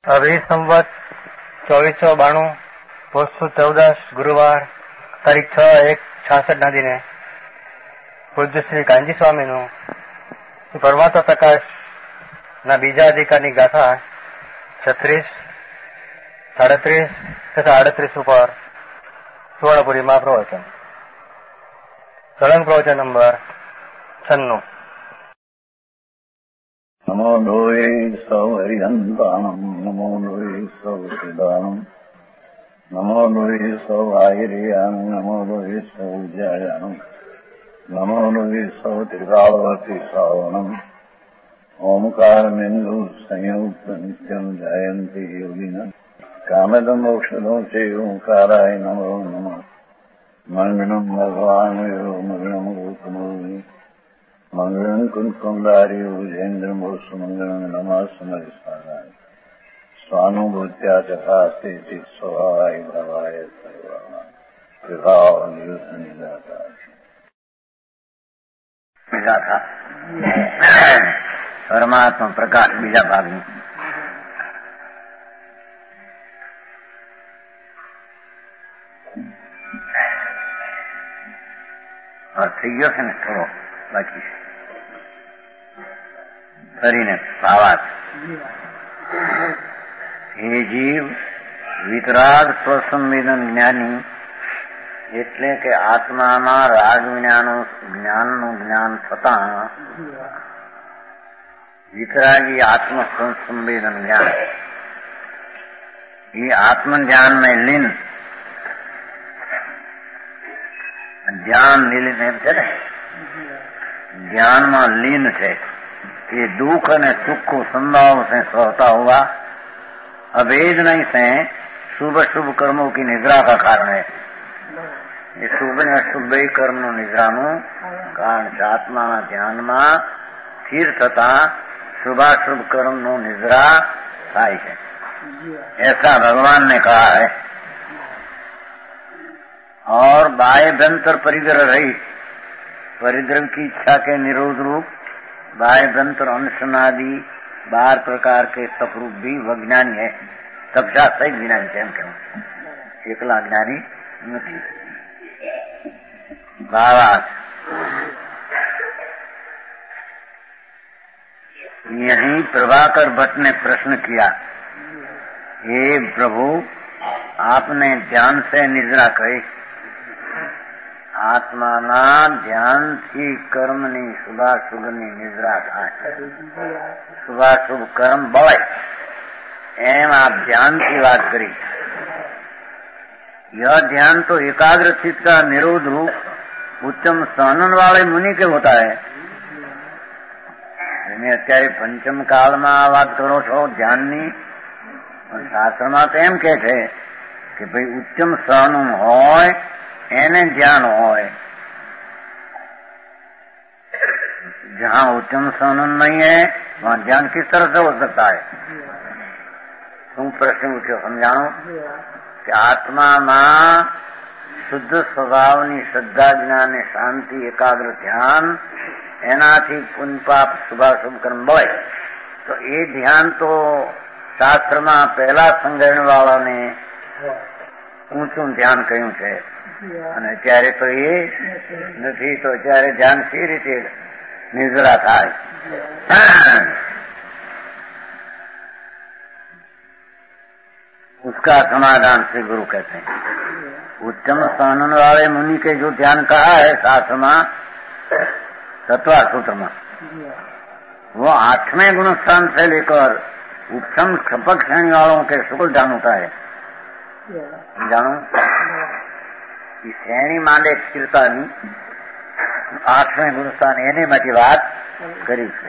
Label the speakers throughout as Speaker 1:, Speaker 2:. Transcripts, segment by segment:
Speaker 1: अभी संवत 2492 પોસ્તુ 14 ગુરુવાર તારીખ 6/1/66 ના દિને પૂજ્ય શ્રી કાંજી સ્વામીનું પરમાત્મા પ્રકાશ ના બીજા અધિકારની ગાથા 36, 37 તથા 38 ઉપર સુવર્ણપુરીમાં પ્રવચન. સળંગ પ્રવચન નંબર 96.
Speaker 2: नमो लोये सौहरिहन्तानम् नमो लोये सौहृदानम् नमो लोये सौवाहिर्यानम् नमो लोये सौज्यायानम् नमो लोये सौत्रिकावती सावनम् ओंकारमेन्दु संयुक्त नित्यम् जयन्ति योगिनः कामदम् मोक्षदम् च ओंकाराय नमो नमः मङ्गलम् भगवान् यो मङ्गलम् गोपमोहि मंगलम कुंकुमधारी भुजेन्द्र सुमंगलम नमः समरिसाराय स्वानुभूत्या चकास्ते स्वभावाय भवाय सर्वभाव निजाता
Speaker 3: मिला था परमात्मा प्रकाश बीजा भाग में और થઈ ગયો છે ને થોડો બાકી કરીને ભાવાર્થ. હે જીવ, વિતરાગ સ્વસંવેદન જ્ઞાની એટલે કે આત્મામાં રાગ જ્ઞાનનું જ્ઞાન થતા વિતરાગી આત્મ સંવેદન જ્ઞાન એ આત્મજ્ઞાન में લીન જ્ઞાન લીન એમ છે ને ज्ञान में लीन है कि दुख और सुख को संभाव से सहता हुआ अभेद नहीं से शुभ शुभ कर्मों की निद्रा का कारण है. ये शुभ ने अशुभ कर्म निद्रा कारण आत्मा ध्यान में स्थिर तथा शुभाशुभ कर्म नो निद्रा थाय है. ऐसा भगवान ने कहा है. और बाह्यभ्यंतर परिग्रह रहित परिद्रव की इच्छा के निरोध रूप बाह्यभ्यंतर अनुसनादि 12 प्रकार के तपरूप भी वज्ञानी है. सबसा सही ज्ञानी है. कहूँ एकला ज्ञानी नहीं. भावार्थ यही प्रभाकर भट्ट ने प्रश्न किया, हे प्रभु, आपने ध्यान से निद्रा कही. આત્માના ધ્યાનથી કર્મની શુભાશુભની નિદ્રા થાય. શુભાશુભ કર્મ બળે એમ આપ ધ્યાનથી વાત કરી. यह ध्यान तो एकाग्र चित्त का निरोध रूप उच्चम सहनन वाले मुनि के होता है. અત્યારે પંચમ કાળમાં આ વાત કરો છો ધ્યાનની. શાસ્ત્રમાં તો એમ કે છે કે ભાઈ ઉચ્ચમ સહનન હોય એને ध्यान होय. जहाँ उच्चम सनन नहीं है वहाँ ध्यान किस तरह से हो सकता है? तुम प्रश्न पूछो समझाणो कि आत्मा में शुद्ध स्वभाव नी श्रद्धा ज्ञान शांति एकाग्र ध्यान एनाथी पुण्य पाप शुभाशुभ कर्म बळे. तो ये ध्यान तो शास्त्र में पहला संग्रहण वाला ने ऊंचू ध्यान कहू है. અને ત્યારે તો એ નથી તો ત્યારે ધ્યાન સી રીતે નિદ્રા થાય? उसका समाधान श्री गुरु कहते हैं. उच्चम सहनन वाले मुनि के जो ध्यान कहा है शास्त्र में तत्वा सूत्र में, वो 8वें गुण स्थान से लेकर उपशम क्षपक श्रेणी वालों के शुक्ल ध्यान होता है. जानो श्रेणी માંડે સ્થિરતાની 8વેं ગુણસ્થાન એને માટે વાત કરી છે.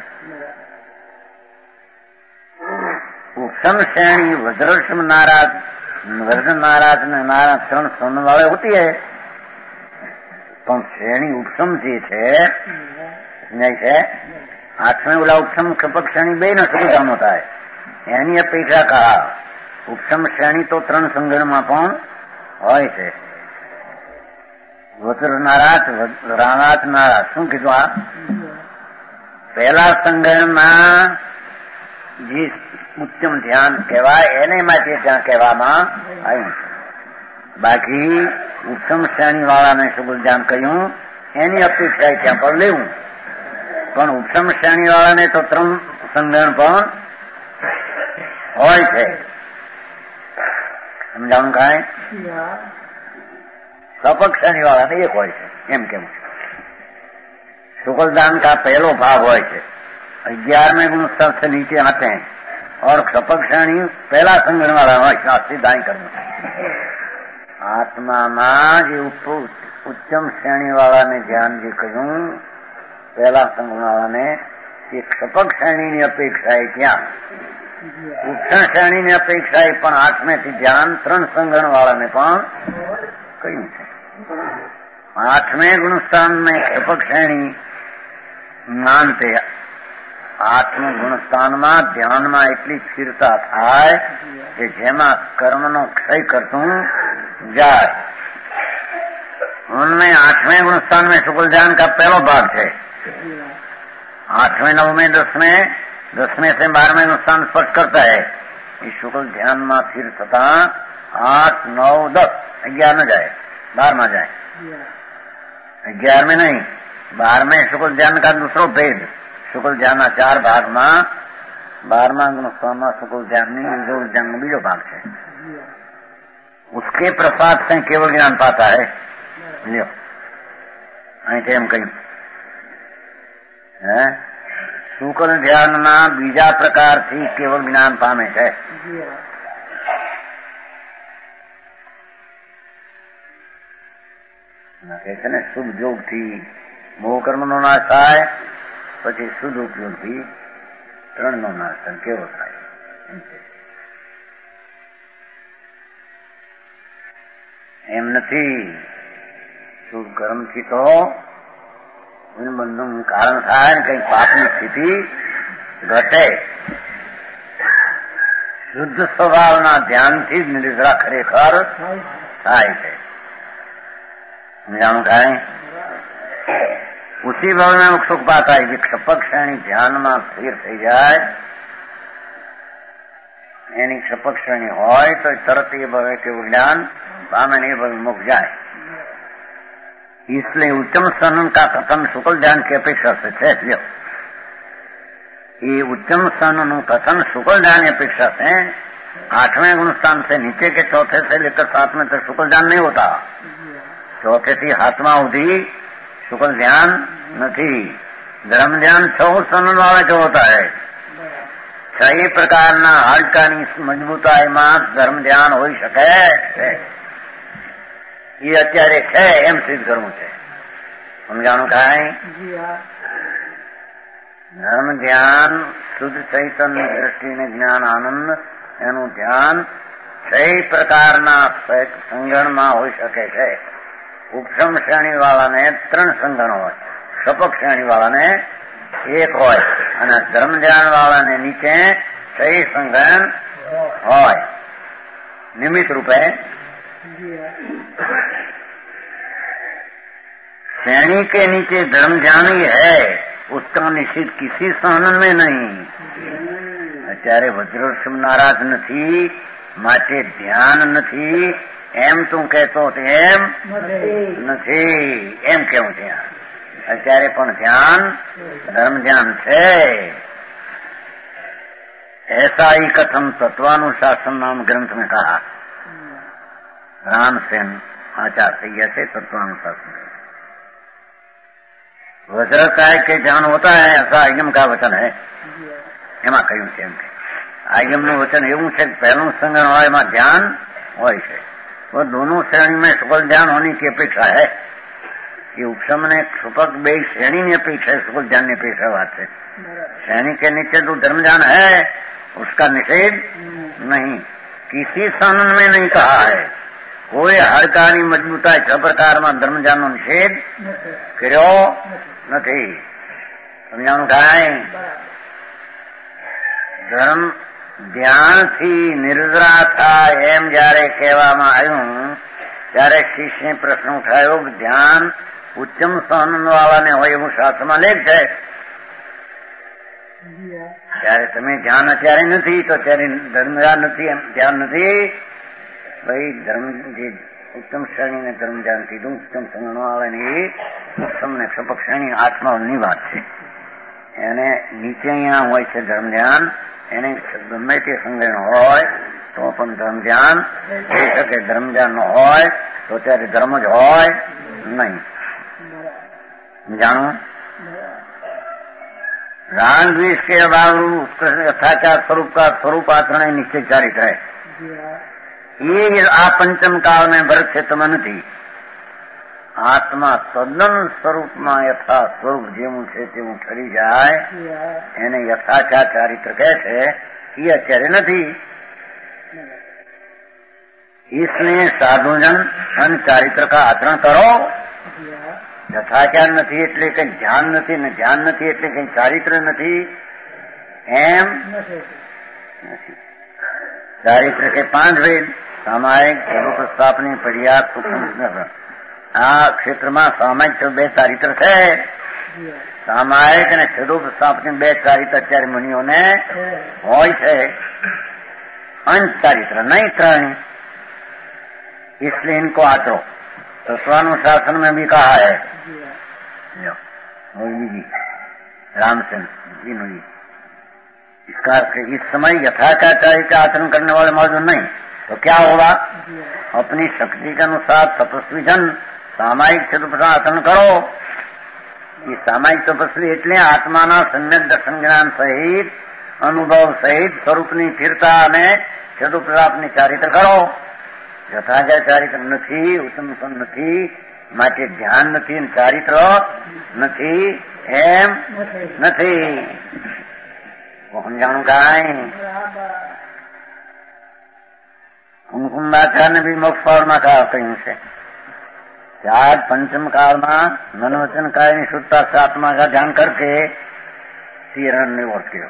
Speaker 3: उपशम श्रेणी वज्रशम नाराज वज्र नाराज ने नाराज 3 सुनने वाले होती है. પણ શ્રેણી ઉપશમ જે છે નહીં છે 8वें वाला उपशम क्षपक श्रेणी બે નો સુધામ होता है. એની અપેક્ષા કहा ઉપશમ શ્રેણી તો 3 સંગણમાં પણ હોય છે. વજ્ર નારાજ રાણાત નારાજ શું કીધું? આ પહેલા સંગણમાં જે ઉત્તમ ધ્યાન કહેવાય એને માટે ત્યાં કહેવામાં આવ્યું છે. બાકી ઉત્તમ શ્રેણી વાળાને સુગુલ ધ્યાન કહ્યું એની અપેક્ષા ત્યાં પણ લેવું. પણ ઉત્તમ શ્રેણી વાળાને તો 3 સંગણ પણ હોય છે. સમજાણું કાંઈ? સપક શ્રેણી વાળાને એક હોય છે એમ કેવું છે. शुक्लदान का पहलो भाव હોય છે 11वें गुण स्तर से नीचे आते हैं और सपक श्रेणी पहला संगण वाला હોય शास्त्री दाई करना. आत्मा જે ઉચ્ચમ શ્રેણી વાળાને ધ્યાન જે કહ્યું પહેલા સંગણ વાળાને એ સપક શ્રેણીની અપેક્ષાએ ક્યાં ઉચ્ચ શ્રેણીની અપેક્ષાએ પણ 8મેથી ધ્યાન 3 સંગણ વાળાને પણ કહ્યું છે. 8वें गुणस्थान में सपक श्रेणी માનતે 8મું ગુણસ્થાનમાં ધ્યાનમાં એટલી સ્થિરતા થાય કે જેમાં કર્મનો ક્ષય કરતું જાય. उनमें 8वें गुणस्थान में शुक्ल ध्यान का पहला भाग है. 8वें 9वें 10वें से 12वें गुणस्थान स्पर्श करता है. इस शुक्ल ध्यान में स्थिर थता 8, 9, 10 11 न जाए 12 में जाए 11 में नहीं 12वें शुक्ल ध्यान का दूसरो भेद शुक्ल ध्यान 4 भाग में 12वां गुणस्थान में शुक्ल ध्यान में बीजो भाग है. उसके प्रसाद से केवल ज्ञान पाता है. લ્યો અહીં એમ કહ્યું શુક્લ ધ્યાનના બીજા પ્રકારથી કેવળ જ્ઞાન પામે છે. કહે છે ને શુભ યોગથી મોહ કર્મનો નાશ થાય પછી શુદ્ધ ઉપયોગથી 3નો નાશ થાય કેવો થાય. એમ નથી. શુભ કર્મથી તો બંધનું કારણ થાય ને કઈ પાપની સ્થિતિ ઘટે. શુદ્ધ સ્વભાવના ધ્યાનથી જ નિદ્રા ખરેખર થાય છે. સમજાણું કાંઈ? उसी भाव में सुख पाता है. જે ક્ષપક શ્રેણી ધ્યાનમાં સ્થિર થઈ જાય એની ક્ષપક શ્રેણી હોય તો તરત એ ભવે કેવું જ્ઞાન પામે ને એ ભવે મુખ જાય. इसलिए उच्चम सनन का कथन शुक्ल ध्यान की अपेक्षा से है. ये उच्चम सनन कथन शुक्ल ध्यान की अपेक्षा से 8वें गुणस्थान से नीचे के चौथे से लेकर 7वें तक शुक्ल ध्यान नहीं होता. चौथे થી 7મા સુધી शुक्ल ध्यान नहीं. धर्म ध्यान 6 सनन वाला जो होता है 6 प्रकारना हाડકાની મજબૂતાઈમાં ધર્મ ધ્યાન હોઈ શકે છે. ये અત્યારે છે એમ સિદ્ધ કરવું છે. સમજાણું કાંઈ? ધર્મ ધ્યાન શુદ્ધ ચૈતન્ય દ્રષ્ટિને જ્ઞાન આનંદ એનું ધ્યાન 6 પ્રકારના સંગણમાં હોઈ શકે છે. ઉપસમ શ્રેણી વાળાને 3 સંગણ હોય, સપક શ્રેણી વાળાને 1 હોય અને ધર્મ ધ્યાન વાળાને નીચે 6 સંગણ હોય. નિમિત્ત રૂપે श्रेणी के नीचे धर्म ध्यान ही है. उसका निषेध किसी साधन में नहीं. અત્યારે વજ્રોત્સવ નારાજ નથી માટે ધ્યાન નથી એમ તું કહેતો એમ નથી એમ કેવું છે. અત્યારે પણ ધ્યાન ધર્મ ध्यान છે. ऐसा ही कथम तत्वानुशासन नाम ग्रंथ में कहा. रामसेन आचार्य ऐसे तत्वानुशासन वज्र का के ध्यान होता है ऐसा आयम का वचन है. એમાં કહ્યું છે એમ કે આયમનું વચન એવું છે કે પહેલું સંગણ હોય એમાં ધ્યાન હોય છે. वो दोनों श्रेणी में शुक्ल ध्यान होने की अपेक्षा है. ये उपशम ने सुपक 2 श्रेणी की अपेक्षा है. शुक्ल ध्यान की अपेक्षा बात है. श्रेणी के नीचे जो धर्म ध्यान है उसका निषेध नहीं. किसी साधन में नहीं कहा है. कोई हाડકાની મજબૂતાઈ 6 પ્રકારમાં ધર્મ ધ્યાનનો નિષેધ કર્યો નથી. સમજાણું કાંઈ? ધર્મ ધ્યાનથી નિર્દ્રા થાય એમ જયારે કહેવામાં આવ્યું ત્યારે શિષ્યએ પ્રશ્ન ઉઠાયો કે ધ્યાન ઉચ્ચમ સહન વાળાને હોય એવું શાસ્ત્રમાં લેખ છે. ત્યારે તમે ધ્યાન અત્યારે નથી તો ત્યારે ધર્મધ્યાન નથી, એમ ધ્યાન નથી. ભાઈ ધર્મ જે ઉત્તમ શ્રેણી ને ધર્મ ધ્યાન કીધું, ઉત્તમ સંગણો આવે ને એ ઉત્તમ ને ક્ષપક શ્રેણી આત્માની વાત છે. એને નીચે અહીંયા હોય છે ધર્મ ધ્યાન, એને ગમે તે સંગણ હોય તો પણ ધર્મ ધ્યાન થઈ શકે. ધર્મ ધ્યાન ન હોય તો ત્યારે ધર્મ જ હોય નહીં. જાણો राग द्वेष के अभाव यथाचार स्वरूप का स्वरूप आचरण निश्चय चारित्र है. ये आ पंचम काल में भरत क्षेत्र में नहीं. आत्मा तद्दन स्वरूप में यथा स्वरूप जेवू છે તેવું ઠરી જાય એને યથાચાર ચારિત્ર કહે છે. ये અત્યારે નથી. इसलिए साधुजन अन चारित्र का आचरण करो. यथाचार નથી એટલે કઈ ધ્યાન નથી ને ધ્યાન નથી એટલે કઈ ચારિત્ર નથી એમ નથી. ચારિત્ર કે 5 વેદ સામાયિક પ્રસ્થાપની પર્યાપ્ત સૂક્ષ્મ. આ ક્ષેત્રમાં સામાયિક 2 ચારિત્ર છે. સામાયિક અને ક્ષેત્રોપસ્થાપની 2 ચારિત્ર અત્યારે મુનિઓને હોય છે. અંશ ચારિત્ર નહીં 3. इसलिए इनको आचरो. तो स्वानुशासन में भी कहा है जी रामचंद्र जी ने. इसका इस समय यथाचार का आचरण करने वाले मौजूद नहीं तो क्या होगा? अपनी शक्ति के अनुसार तपस्वी जन सामायिक क्षेत्र आचरण करो. ये सामायिक तपस्वी એટલે આત્માના સમ્યક દર્શન જ્ઞાન સહિત અનુભવ સહિત સ્વરૂપની સ્થિરતા અને ક્ષેત્રોપરાપની ચારિત્ર કરો. यथाचार चारित्र નથી, ઉત્તમ નથી, માટે ધ્યાન નથી, ચારિત્ર નથી એમ નથી. સમજાણું કાંઈ? કુમકુંદાચાર્ય ને भी मोक्ष पावर में કહ્યું છે कि आज पंचम काल में मन वचन काय ની શુદ્ધતા से आत्मा का ध्यान करके તીરણ ને વર્ત્યો.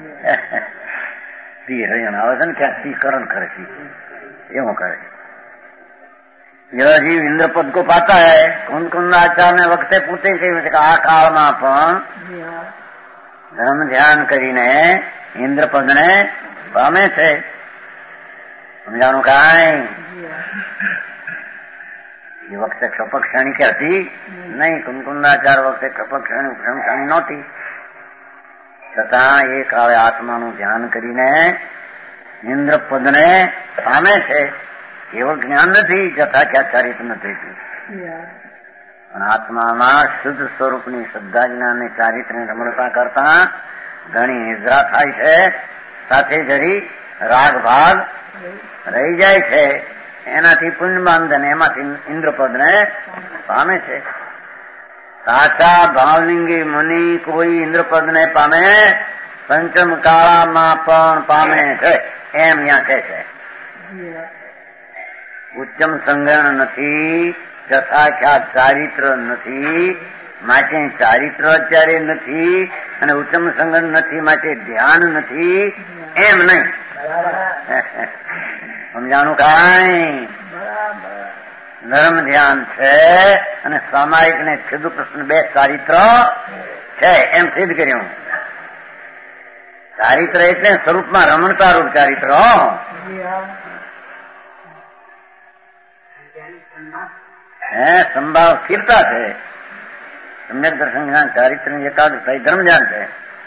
Speaker 3: તીરણ આવે છે ને ક્યાં તીકરણ કરે છે એવું કરે. यह जीव इंद्र पद को पाता है. कुंदकुंदाचार्य ने वक्ते पूछे कि आ काल में पण धर्म ध्यान કરીને इंद्र पद ने पामे છે. સમજાણું કાંઈ? એ વખતે ક્ષપક શ્રેણી કે હતી નહીં. કુંદકુંદાચાર્ય વખતે ક્ષપક શ્રેણી ઉપરમ શ્રેણી નહોતી. છતાં એ કાળે આત્માનું ધ્યાન કરીને इंद्र पद ने पामे છે. केवल ज्ञान नहीं, यथाचार चारित्र નથી. आत्मा शुद्ध स्वरूप ની શ્રદ્ધા જ્ઞાન ની ચારિત્ર ની રમણતા કરતા ઘણી નિદ્રા થાય છે. સાથે જરી રાગ ભાગ રહી જાય છે. એનાથી પુણ્ય બંધન એમાંથી ઇન્દ્રપદ ને પામે છે. સાચા ભાવલિંગી મુનિ કોઈ ઇન્દ્રપદ ને પામે પંચમ કાળામાં પણ પામે છે એમ ત્યાં કહે છે. ઉચ્ચમ સંગ્રહણ નથી, યથાખ્યાત ચારિત્ર નથી માટે ચારિત્ર અત્યારે નથી અને ઉત્તમ સંગ્રહણ નથી માટે ધ્યાન નથી એમ નહીં. સમજાણું કાંઈ? ધર્મ ધ્યાન છે અને સામાયિક ને છેદુ પ્રશ્ન 2 ચારિત્ર છે એમ સિદ્ધ કર્યું. ચારિત્ર એટલે સ્વરૂપમાં રમણતા રૂપ ચારિત્ર. સંભાવ સ્થિરતા છે. સમ્યક દર્શન જ્ઞાન ચારિત્ર ની એકાગ્રતા ધર્મ ધ્યાન છે.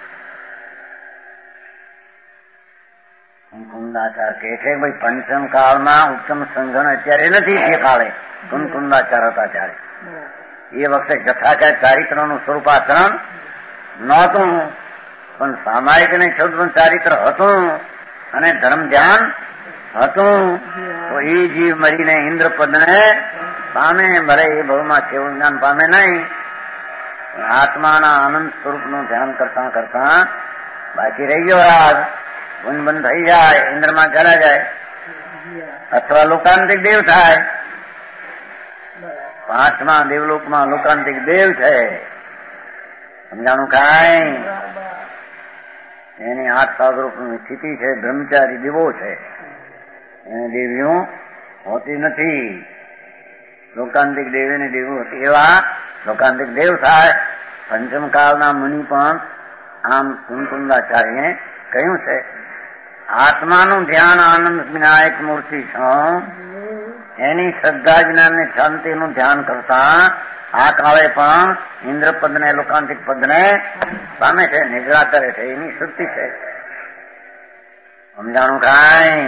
Speaker 3: કુંદકુંદાચાર કહે છે ભાઈ પંચમ કાળમાં ઉત્તમ સંગણ અત્યારે નથી. તે કાળે કુંદકુંદાચાર હતા ત્યારે એ વખતે યથાચાર ચારિત્ર નું સ્વરૂપ આચરણ નહોતું પણ સામાયિક ને ચૌદ ચારિત્ર હતું અને ધર્મ ધ્યાન હતું. તો એ જીવ મરીને ઇન્દ્રપદ ને પામે. ભલે એ ભવમાં કેવું જ્ઞાન પામે નહીં. આત્માના આનંદ સ્વરૂપ નું ધ્યાન કરતા કરતા બાકી રહી ગયો રાગ બંધ થઈ જાય, ઇન્દ્રમાં ચલા જાય અથવા લોકાંતિક દેવ થાય. 5મા દેવલોકમાં લોકાંતિક દેવ છે. સમજાણું કાંઈ? એની 8 સ્વરૂપની સ્થિતિ છે. બ્રહ્મચારી દેવો છે. એને દેવીઓ હોતી નથી. લોકાંતિક દેવીને દેવું એવા લોકાંતિક દેવ થાય. પંચમ કાળના મુનિ પણ આમ કુંદકુંદાચાર્યને કહ્યું છે આત્માનું ધ્યાન આનંદ વિનાયક મૂર્તિ છો એની શ્રદ્ધા જ્ઞાન ને શાંતિનું ધ્યાન કરતા આ કાળે પણ ઇન્દ્રપદ ને લોકાંતિક પદ ને પામે છે, નિદ્રા કરે છે, એની શુદ્ધિ છે. સમજાણું કાંઈ?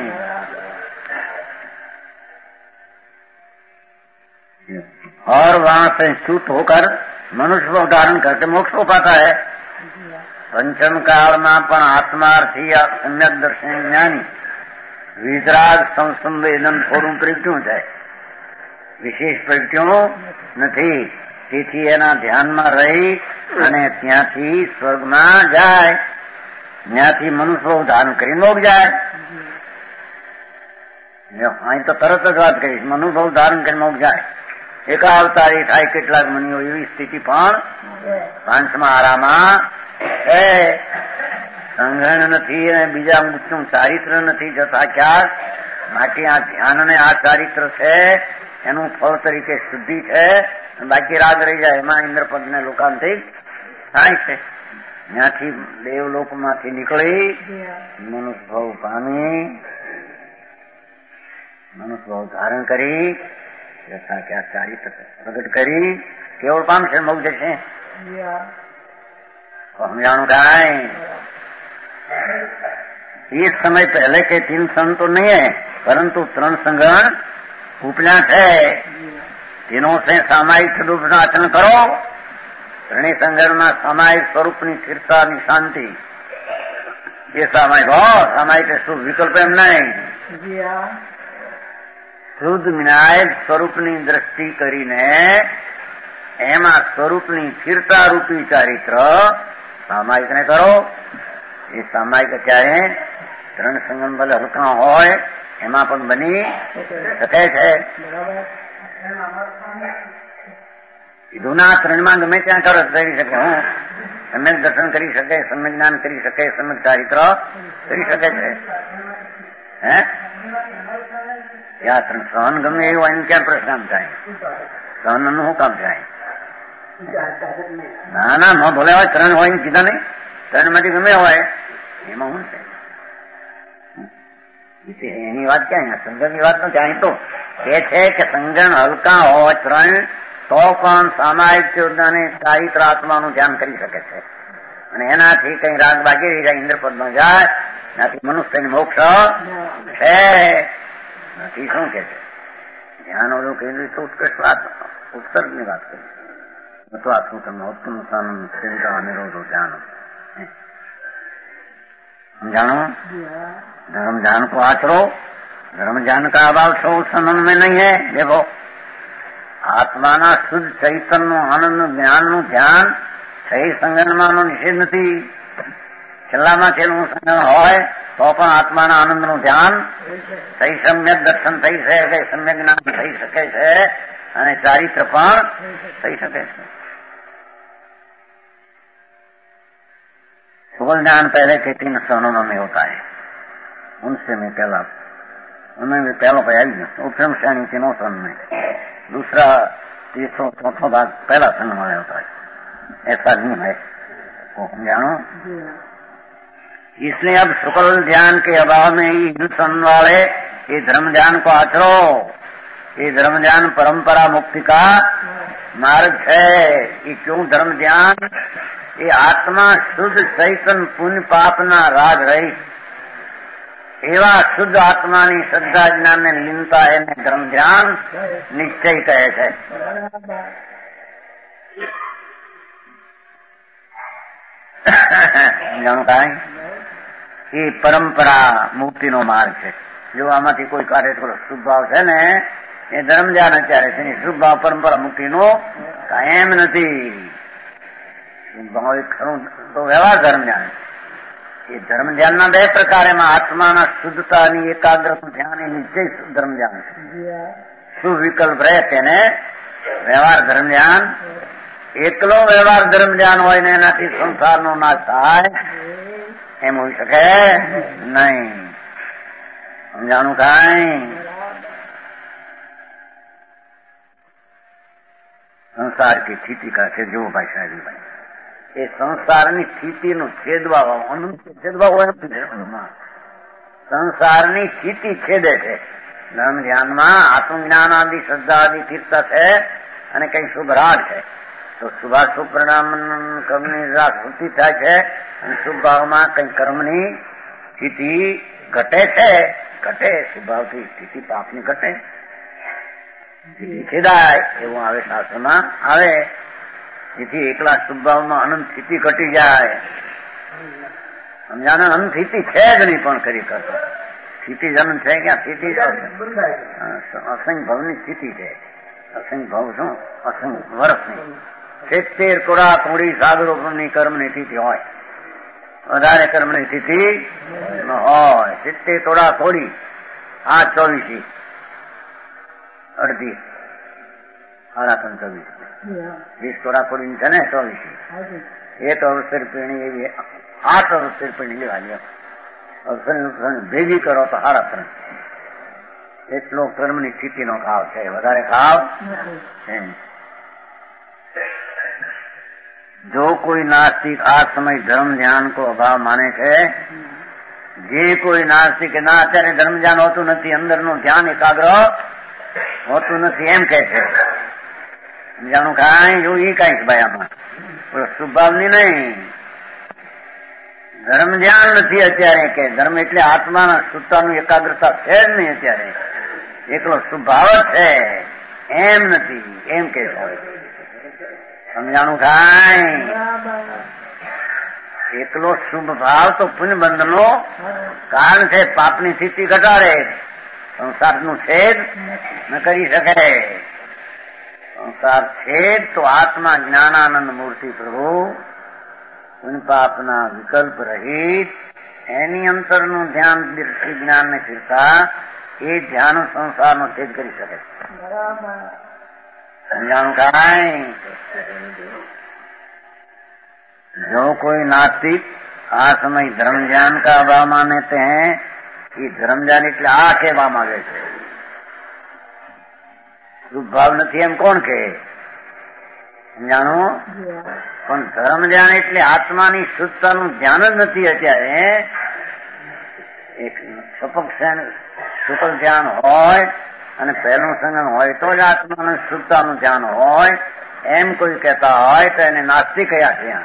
Speaker 3: और वहां से च्युत होकर मनुष्य को धारण करके मोक्ष को पाता है. पंचम काल में पण आत्मार्थी सम्यक दर्शन ज्ञानी वितराग संवेदन થોડું પ્રગટ્યું છે, વિશેષ પ્રગટ્યું નથી. તેથી એના ધ્યાનમાં રહી અને ત્યાંથી સ્વર્ગમાં જાય, ત્યાંથી મનુષ્ય ધારણ કરી મોગ જાય. અહીં તો તરત જ વાત કરીશ, મનુષ્ય ધારણ કરી મોગ જાય. એકાવતારી થાય કેટલાક મુનિઓ એવી સ્થિતિ પણ પાંચમા આરામાં છે. સંગ્રહ નથી અને બીજા ઊંચું ચારિત્ર નથી જતા ખ્યાલ. બાકી આ ધ્યાન ને આ ચારિત્ર છે એનું ફળ તરીકે શુદ્ધિ છે. બાકી રાગ રહી જાય, એમાં ઇન્દ્રપદ ને લોકાંતિક થાય છે. ત્યાંથી દેવલોક માંથી નીકળી મનુષ્ય ભાવ પામી, મનુષ્ય ભાવ ધારણ કરી યથા ક્યાં ચારિત્ર પ્રગટ કરી કેવળ પામશે, મોગ જશે. સમજાણું કાંઈ? इस समय पहले के 3 संत तो नहीं है, परंतु 3 संगण उपन्यास है. तीनों से सामायिक स्वरूप आचरण करो. 3 संगण में सामायिक स्वरूप ની સ્થિરતા ની શાંતિ એ સામાયિક હો. સામાયિક શું વિકલ્પ એમ નહીં. શુદ્ધ વિનાયક સ્વરૂપની દ્રષ્ટિ કરીને એમાં સ્વરૂપની સ્થિરતા રૂપી ચારિત્ર સામાયિક ને કરો. એ સામાયિક ક્યારે 3 સંગમ ભલે હલકા હોય એમાં પણ બની શકે છે. કીધું ના 3માં ગમે ત્યાં કરો કરી શકે. હું સમ્યક દર્શન કરી શકે, સમ્યક જ્ઞાન કરી શકે, સમ્યક ચારિત્ર કરી શકે છે. હે ત્યાં સહન ગમે એવું હોય ક્યાં પ્રશ્ન થાય? સહન નું શું કામ થાય? ના ના ન ભલે હોય 3 હોય ને કીધા નહીં. 3 માંથી ગમે હોય એમાં શું છે? એની વાત ક્યાં? સંગણની વાત નથી. અહીં તો એ છે કે સંગણ હલકા હોય 3 તો પણ સામાયિક અને ચારિત્ર આત્માનું ધ્યાન કરી શકે છે. અને એનાથી કઈ રાગ બાકી રહી જાય, ઇન્દ્રપદમાં જાય, એનાથી મનુષ્યની મોક્ષ છે નથી. શું કે છે? ધ્યાન ઓલું કહ્યું તો ઉત્કૃષ્ટ વાત, ઉત્કર્ષની વાત કરી. અથવા શું તમે ઉત્તમ ચિંતા નિરોધો ધ્યાન जानो. धर्म ज्ञान को आचरो. धर्म ज्ञान का अभाव सौ संबंध में नहीं है. देखो आत्माना शुद्ध चैतन्य आनंद ज्ञान નું ધ્યાન સહી સંગણમાં નિષેધ નથી. છેલ્લામાં છેલ્લું સંગણ હોય તો પણ આત્માના આનંદનું ધ્યાન સહી સમ્યક દર્શન થઈ શકે, સમ્યક જ્ઞાન થઈ શકે છે અને ચારિત્ર પણ થઈ શકે છે. सुगल ज्ञान पहले के 3 सवनों में होता है. उनसे मैं पहला, उनमें भी पहला पहल उपक्रम श्रेणी 3 सन में, दूसरा 3 4 भाग पहला सन में होता है. ऐसा नहीं है, वो जानो. इसलिए अब शुक्ल ध्यान के अभाव में ही इन सन वाले ये धर्म ज्ञान को आचरो. ये धर्म ज्ञान परंपरा मुक्ति का मार्ग है. ये क्यों धर्म ज्ञान? ये आत्मा शुद्ध चैतन पुण्य पापना राग रही एवा शुद्ध आत्मानी श्रद्धा ज्ञान ने लीनता है ने धर्म ध्यान निश्चय कहे છે. જાણતા એ પરંપરા મુક્તિનો માર્ગ છે. જો આમાંથી કોઈ કાર્ય થોડો શુભ ભાવ છે ને એ ધર્મ ધ્યાન અત્યારે છે. શુભ ભાવ પરંપરા મુક્તિનો કાયમ નથી. ખરું તો વ્યવહાર ધર્મ ધ્યાન. એ ધર્મ ધ્યાનના 2 પ્રકાર. એમાં આત્માના શુદ્ધતાની એકાગ્રતાનું ધ્યાન એ નિશ્ચય ધર્મ ધ્યાન છે. શું વિકલ્પ રહે તેને વ્યવહાર ધર્મ ધ્યાન. એકલો વ્યવહાર ધર્મ ધ્યાન હોય ને એનાથી સંસારનો નાશ થાય એમ હોઈ શકે નહીં. સમજાણું કાંઈ? संसार की स्थिति का से जो भाई शायरी भाई એ સંસારની સ્થિતિનું છેદવા અનંત છેદવા હોય સંસારની સ્થિતિ છેદે છે. ધર્મ ધ્યાનમાં આત્મજ્ઞાન આદિ શ્રદ્ધા આદિ તીર્થ છે અને કઈ શુભ રાગ છે તો શુભાશુભ પરિણામ કર્મની વૃત્તિ થાય છે અને શુભ ભાવમાં કઈ કર્મની સ્થિતિ ઘટે છે. ઘટે શુભાવથી સ્થિતિ પાપની ઘટે સ્થિતિ છેદાય એવું આવે શાસ્ત્રમાં આવે. જેથી એકલા શુભભાવમાં અનંત સ્થિતિ ઘટી જાય. સમજાને અનંત સ્થિતિ છે જ નહીં પણ કરી કરતો સ્થિતિ જ અનંત છે ક્યાં સ્થિતિ અસંખ્ય ભવની સ્થિતિ છે. અસંખ્ય ભવ શું અસંખ્ય વર્ષની 70 કોરા થોડી સાગરોપણની કર્મની સ્થિતિ હોય વધારે કર્મની સ્થિતિ હોય. 70 થોડા થોડી આ 24 અડધી 24 20 થોડા થોડી છે ને 24 એ તો અવસર પીણી એવી 8 અવસર પીણી લેવાની અવસર ભેગી કરો તો 3.5 એટલો કર્મની સ્થિતિનો ખાવ છે. વધારે ખાવ जो कोई नास्तिक આ સમય ધર્મ ધ્યાન કો અભાવ માને છે જે કોઈ નાસ્તિક ના અત્યારે ધર્મ ધ્યાન હોતું નથી અંદરનું ધ્યાન એકાગ્ર હોતું નથી એમ કે છે. જાણું કાંઈ જો એ કઈક ભાઈ આમાં શુભાવની નહીં ધર્મ ધ્યાન નથી અત્યારે કે ધર્મ એટલે આત્માના શુદ્ધતાનું એકાગ્રતા છે જ નહીં અત્યારે એકલો શુભાવ છે એમ નથી એમ કે સમજાણું કાંઈ એકલો શુભ ભાવ તો પુણ્ય બંધનો કારણ છે. પાપની સ્થિતિ ઘટાડે સંસારનું છેદ ન કરી શકે. સંસાર છેદ તો આત્મા જ્ઞાનાનંદ મૂર્તિ પ્રભુ પુણ્ય પાપના વિકલ્પ રહિત એની અંતરનું ધ્યાન દૃષ્ટિ જ્ઞાન ને ફીરતા એ ધ્યાન સંસારનો છેદ કરી શકે. समझाणु कांई जो कोई नास्तिक आ समय धर्म ज्ञान का अभाव मानते हैं कि धर्म ज्ञान એટલે આ કહેવા માંગે છે શુભ ભાવ નથી એમ કોણ કહે સમજાણું પણ ધર્મ જ્ઞાન એટલે આત્માની શુદ્ધતાનું ધ્યાન જ નથી અત્યારે. એક શુકલ ધ્યાન હોય અને પહેલું સંગમ હોય તો જ આત્માનું શુદ્ધતાનું ધ્યાન હોય એમ કોઈ કહેતા હોય તો એને નાસ્તિક કયા છે.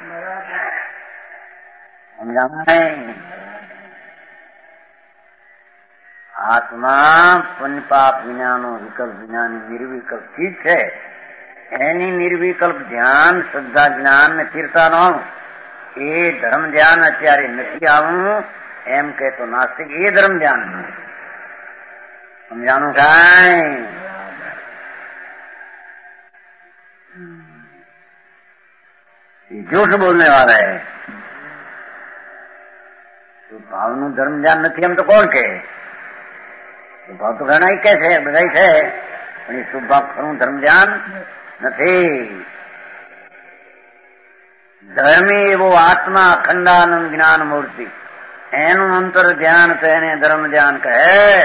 Speaker 3: આત્મા પુણ્ય પાપ વિનાનો વિકલ્પ વિનાની નિર્વિકલ્પ ચીજ છે. એની નિર્વિકલ્પ ધ્યાન શ્રદ્ધા જ્ઞાન ને તીર્થાનો એ ધર્મ ધ્યાન અત્યારે નથી આવું એમ કે તો નાસ્તિક એ ધર્મ ધ્યાન સમજાણું કાંઈ झूठ बोलने वाला है. ભાવનું ધર્મ ધ્યાન નથી એમ તો કોણ કે ભાવ તો ઘણા કે છે બધા છે પણ એ શુભ ભાવ ખરું ધર્મ ધ્યાન નથી. ધર્મી એવો આત્મા અખંડાનંદ જ્ઞાન મૂર્તિ એનું અંતર ધ્યાન તો એને ધર્મ ધ્યાન કહે.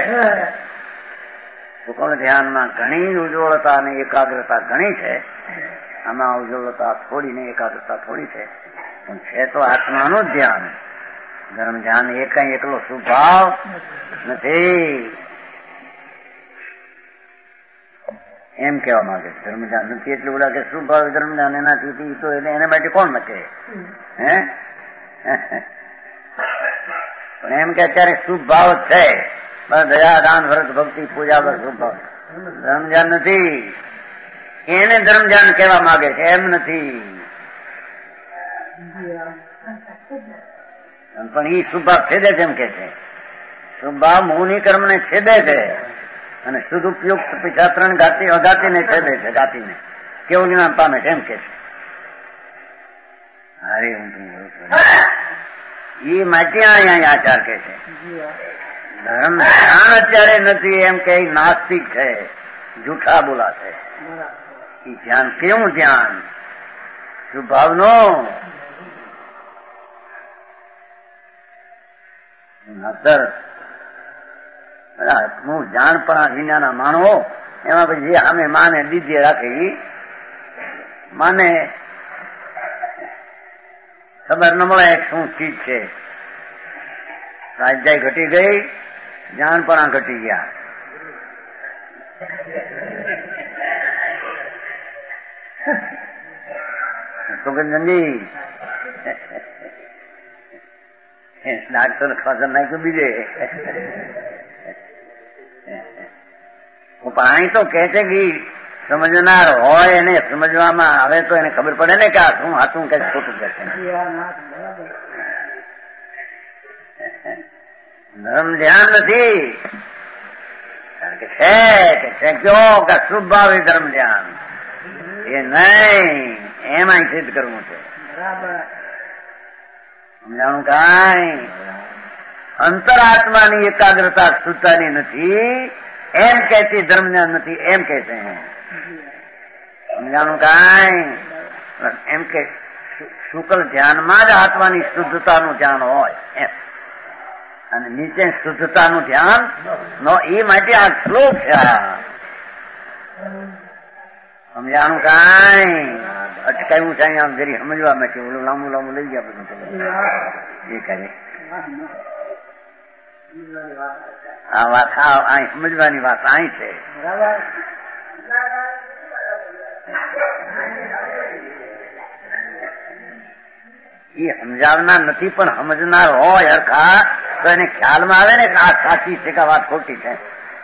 Speaker 3: શુકલ ધ્યાનમાં ઘણી ઉજ્જવળતા અને એકાગ્રતા ઘણી છે. આમાં ઉજ્જવળતા થોડી ને એકાગ્રતા થોડી છે પણ છે તો આત્માનું જ ધ્યાન. ધર્મ ધ્યાન એ કઈ એકલો સ્વભાવ નથી એમ કેવા માંગે. ધર્મ ધ્યાન નથી એટલું બધા કે સ્વભાવ ધર્મ ધ્યાન એનાથી તો એને માટે કોણ મચે હે પણ એમ કે અત્યારે શુભ ભાવ છે બસ દયા દાન વ્રત ભક્તિ પૂજા પર શુભ ભાવ. ધર્મ ધ્યાન નથી એને ધર્મ ધ્યાન કહેવા માંગે છે એમ નથી. પણ એ શુભ ભાવ છેદે છે એમ કે છે. શુભ ભાવ મોહની કર્મ ને છેદે છે અને સદુપયુક્ત પીછા 3 ઘાતી અઘાતી ને છેદે છે. ઘાતીને કેવું જ્ઞાન પામે છે એમ કે છે. અરે એ માટે અહીંયા આચાર કે છે ધર્મ ધ્યાન અત્યારે નથી એમ કે નાસ્તિક છે જૂઠા બોલા છે. એ ધ્યાન કેવું ધ્યાન શુભ ભાવનો નતર હું જાણપણા વિનાના માણવો એમાં પછી જે અમે માને દીધે રાખે માને ખબર ન મળે શું ચીજ છે. સ્વાધ્યાય ઘટી ગઈ, જાણપણા ઘટી ગયા. સુગંધનજી ડાક્ટર ખબર નાખ્યું બીજે. પાણી તો કે છે કે સમજનાર હોય એને સમજવામાં આવે તો એને ખબર પડે ને કે આ શું હાથું કે ખોટું કે છે. ધર્મ ધ્યાન નથી છે કયો કે શુભ ભાવે ધર્મ ધ્યાન એ નહીં, એમાં સિદ્ધ કરવું છે. સમજાણું કાંઈ અંતરાત્માની એકાગ્રતા સુતાની નથી એમ કહેતી ધર્મ જ્ઞાન નથી એમ કે છે. સમજાણું કાંઈ એમ કે શુક્લ ધ્યાનમાં જ આત્માની શુદ્ધતાનું ધ્યાન હોય એમ, અને નીચે શુદ્ધતાનું ધ્યાન નો એ માટે આ શ્લોક છે. સમજાણું કાંઈ અટકાયું છે આમ જરી સમજવા માટે. ઓલું લાંબુ લાંબુ લઈ ગયા બધું એ કરે આ વાત. અહીં સમજવાની વાત અહીં છે. એ સમજાવનાર નથી પણ સમજનાર હોય હરખા તો એને ખ્યાલમાં આવે ને કે આ સાચી છે કે વાત ખોટી છે.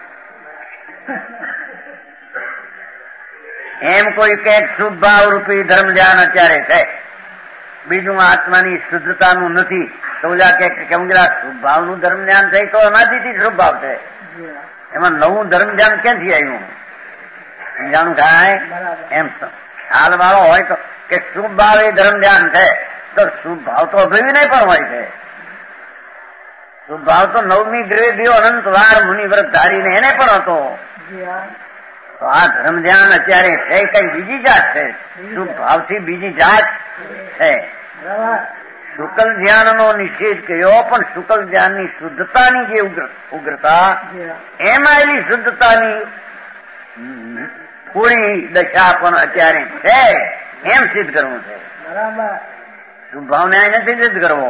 Speaker 3: એમ કોઈ કઈક શુભ ભાવ રૂપી ધર્મ ધ્યાન અત્યારે છે, બીજું આત્માની શુદ્ધતાનું નથી તો ઓલા કે શુભ ભાવનું ધર્મ ધ્યાન છે તો એમાંથી શુભ ભાવ છે. એમાં નવું ધર્મ ધ્યાન ક્યાંથી આવ્યું? સમજાણું થાય એમ ખ્યાલ વાળો હોય તો કે શુભ ભાવ એ ધર્મ ધ્યાન છે તો શુભ ભાવ તો અભિનય પણ હોય છે. શુભ ભાવ તો નવમી ગ્રેડીઓ અનંત વાર મુનિવ્રત ધારીને એને પણ હતો. તો આ ધર્મ ધ્યાન અત્યારે છે કઈ બીજી જાત છે, શુભ ભાવથી બીજી જાત છે. શુકલ ધ્યાનનો નિષેધ કર્યો પણ શુકલ ધ્યાનની શુદ્ધતાની જે ઉગ્રતા એમાં એની શુદ્ધતાની થોડી દશા પણ અત્યારે છે એમ સિદ્ધ કરવું છે. શુભ ભાવને નથી સિદ્ધ કરવો.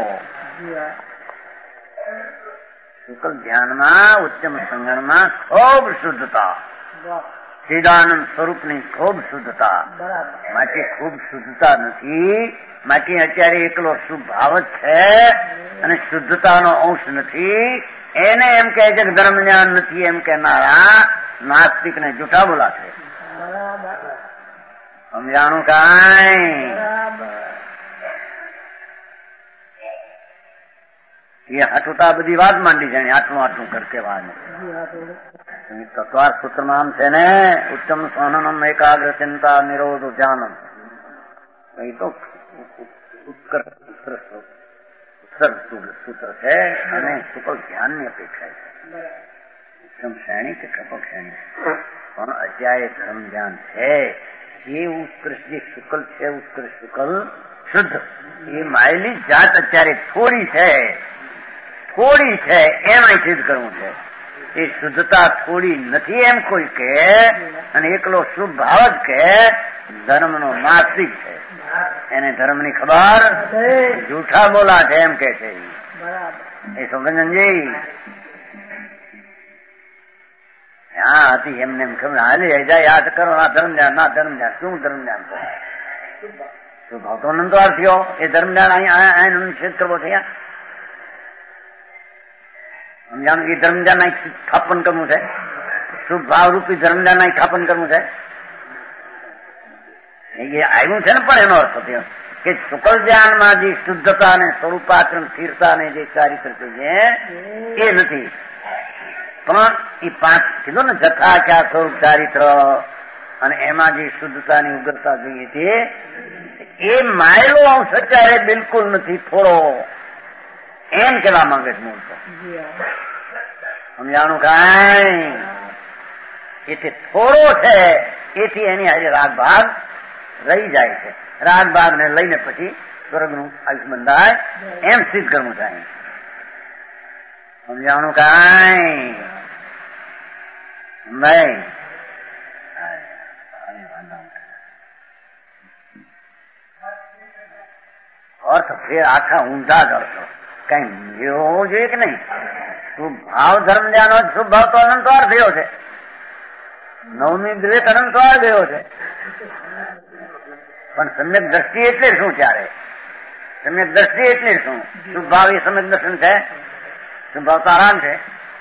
Speaker 3: શુકલ ધ્યાનમાં ઉત્તમ સંગણમાં ખૂબ શુદ્ધતા, ચિદાનંદ સ્વરૂપની ખૂબ શુદ્ધતા, માટે ખૂબ શુદ્ધતા નથી. માટે અત્યારે એકલો શુભ ભાવ જ છે અને શુદ્ધતાનો અંશ નથી. એને એમ કહે છે કે ધર્મ જ્ઞાન નથી એમ કહેનારા નાસ્તિક ને જૂઠા બોલાશે. સમજાણું કાંઈ એ હાટુતા બધી વાત માંડી છે. આટલું આટલું કરકે વાત તત્વાર સૂત્ર નામ છે ને ઉત્તમ સોનનમ એકાગ્ર ચિંતા નિરોધ ધ્યાનમ. એ તો સૂત્ર છે અને શુકલ ધ્યાનની અપેક્ષા છે. ઉત્તમ શ્રેણી કે ટપક શ્રેણી પણ અત્યારે ધર્મ ધ્યાન છે એ ઉત્કૃષ્ટ જે શુકલ છે, ઉત્કૃષ્ટ શુકલ શુદ્ધ એ માયલી જાત અત્યારે થોડી છે એમાં સિદ્ધ કરવું છે. એ શુદ્ધતા થોડી નથી એમ કોઈ કે અને એકલો શુભ ભાવ જ કે ધર્મનો નાસ્તિક છે. એને ધર્મની ખબર જૂઠા બોલા છે એમ કે છે. એ સુગંધનજી હા હતી એમને એમ ખબર હાલી જાય યાદ કરો ના ધર્મ ધ્યાન ના ધર્મ ધ્યાન શું ધર્મ ધ્યાન કરો શું ભાવ તો અનંતવાર થયો. એ ધર્મ ધ્યાન અહીંયા નિષેધ કરવો છે. સમજાણું કે ધર્મ ધ્યાન અહીં સ્થાપન કરવું છે, શુભ ભાવ રૂપી ધર્મ ધ્યાન અહીં સ્થાપન કરવું છે. એ આવ્યું છે ને પણ એનો અર્થ થયો કે શુકલ ધ્યાનમાં જે શુદ્ધતા ને સ્વરૂપાચરણ સ્થિરતા ને જે ચારિત્ર છે એ નથી. પણ એ પાંચ કીધું ને જથા ક્યાં સ્વરૂપ ચારિત્ર અને એમાં જે શુદ્ધતાની ઉગ્રતા જોઈએ છે એ માયલો અંશ અત્યારે બિલકુલ નથી, થોડો એમ કેવા માંગે છે મૂળ તો. સમજાણું કાંઈ એથી થોડો છે એથી એની આજે રાગ ભાગ રહી જાય છે. રાગ ભાગ ને લઈને પછી સ્વર્ગનું આયુષ બંધાય એમ સિદ્ધ કરવું થાય. સમજાણું કાંઈ નહીં. અર્થ ફેર આખા ઊંધા જ અર્થો કઈ મેળવો હોવો જોઈએ કે નહીં? શુભ ભાવ ધર્મ ધ્યાન હોય શુભ ભાવ તો અનંતવાર થયો છે. નવમી દ્વેત અનંતવાર ગયો છે. પણ સમ્યક દ્રષ્ટિ એટલે શું? ત્યારે સમ્યક દ્રષ્ટિ એટલે શું? શુભ ભાવ એ સમ્યક દર્શન છે. શુભ ભાવ તો આરામ છે.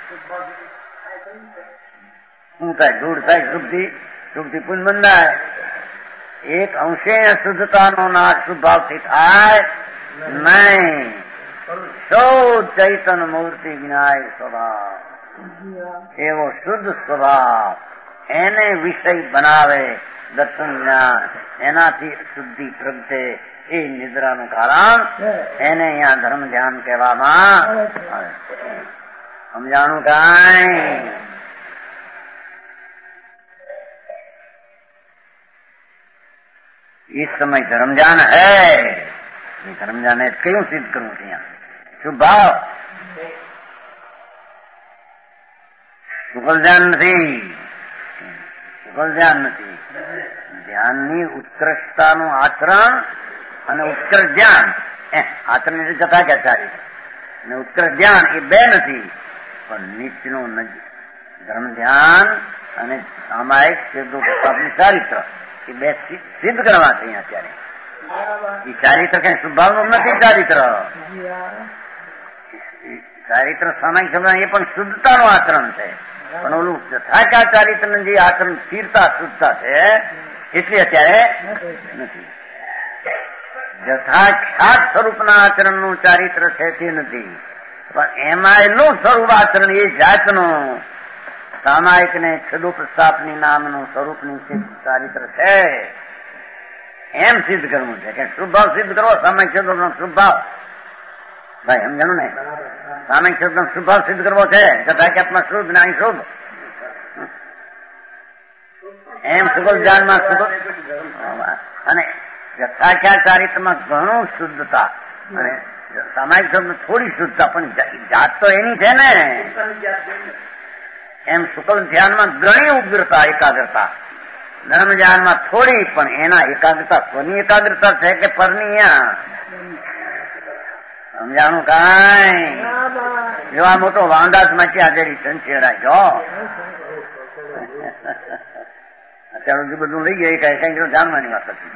Speaker 3: શું થાય? ધૂળ થાય શુભથી પુણ્ય બંધાય. એક અંશે શુદ્ધતાનો નાશ શુભ ભાવથી થાય નહીં. સૌ ચૈતન મૂર્તિ જ્ઞાય સ્વભાવ, એવો શુદ્ધ સ્વભાવ એને વિષય બનાવે દર્શન જ્ઞાન, એનાથી શુદ્ધિ પ્રગટે. એ નિદ્રાનું કારણ એને અહીંયા ધર્મ ધ્યાન કહેવામાં આવે. સમજાણું કાંઈ? इस समय धर्म ज्ञान है. धर्म ज्ञान है क्यों सिद्ध करूं छे? शुभ भाव શુકલ ધ્યાન નથી. શુકલ ધ્યાન નથી. ધ્યાનની ઉત્કૃષ્ટતાનું આચરણ અને ઉત્કૃષ્ટ ધ્યાન. આચરણ એટલે જતા કે ચારિત્ર અને ઉત્કૃષ્ટ ધ્યાન એ બે નથી, પણ નીચનું ધર્મ ધ્યાન અને સામાયિક સિદ્ધોપદેશનું ચારિત્ર એ બે સિદ્ધ કરવા છે. અત્યારે એ ચારિત્ર કઈ શુભાવનું નથી. ચારિત્ર સામાયિક શબ્દ એ પણ શુદ્ધતાનું આચરણ છે. પણ ઓલું યથાકાર ચારિત્ર જે આચરણ સ્થિરતા શુદ્ધતા છે એટલે અત્યારે નથી. યથાખ્યાત સ્વરૂપના આચરણનું ચારિત્ર છે તે નથી, પણ એમાં એનું સ્વરૂપ આચરણ એ જાતનું સામાયિક ને છદોપસ્થાપની નામનું સ્વરૂપની સિદ્ધ ચારિત્ર છે. એમ સિદ્ધ કરવું છે કે શુભ ભાવ સિદ્ધ કરવો. સામાયિક શબ્દનો શુભ ભાવ ભાઈ સમજાણું ને? સામાયિક શબ્દનો શુભ ભાવ સિદ્ધ કરવો છે. જથાખ્યાતમાં શુભ ને અહીં શુભ. એમ શુકલ જ્ઞાનમાં શુભ અને યથાખ્યાત ચારિત્રમાં ઘણું શુદ્ધતા અને સામાયિક શબ્દ થોડી શુદ્ધતા, પણ જાત તો એની છે ને. એમ શુકલ ધ્યાનમાં ઘણી ઉગ્રતા એકાગ્રતા, ધર્મ ધ્યાનમાં થોડી, પણ એના એકાગ્રતા સ્વની એકાગ્રતા છે કે પરની? સમજાણું કાંઈ? એવા મોટો વાંદાજ માંથી આજે સંચેડા જો અત્યાર સુધી બધું લઈ ગયા કઈ જાણવાની વાત હતી.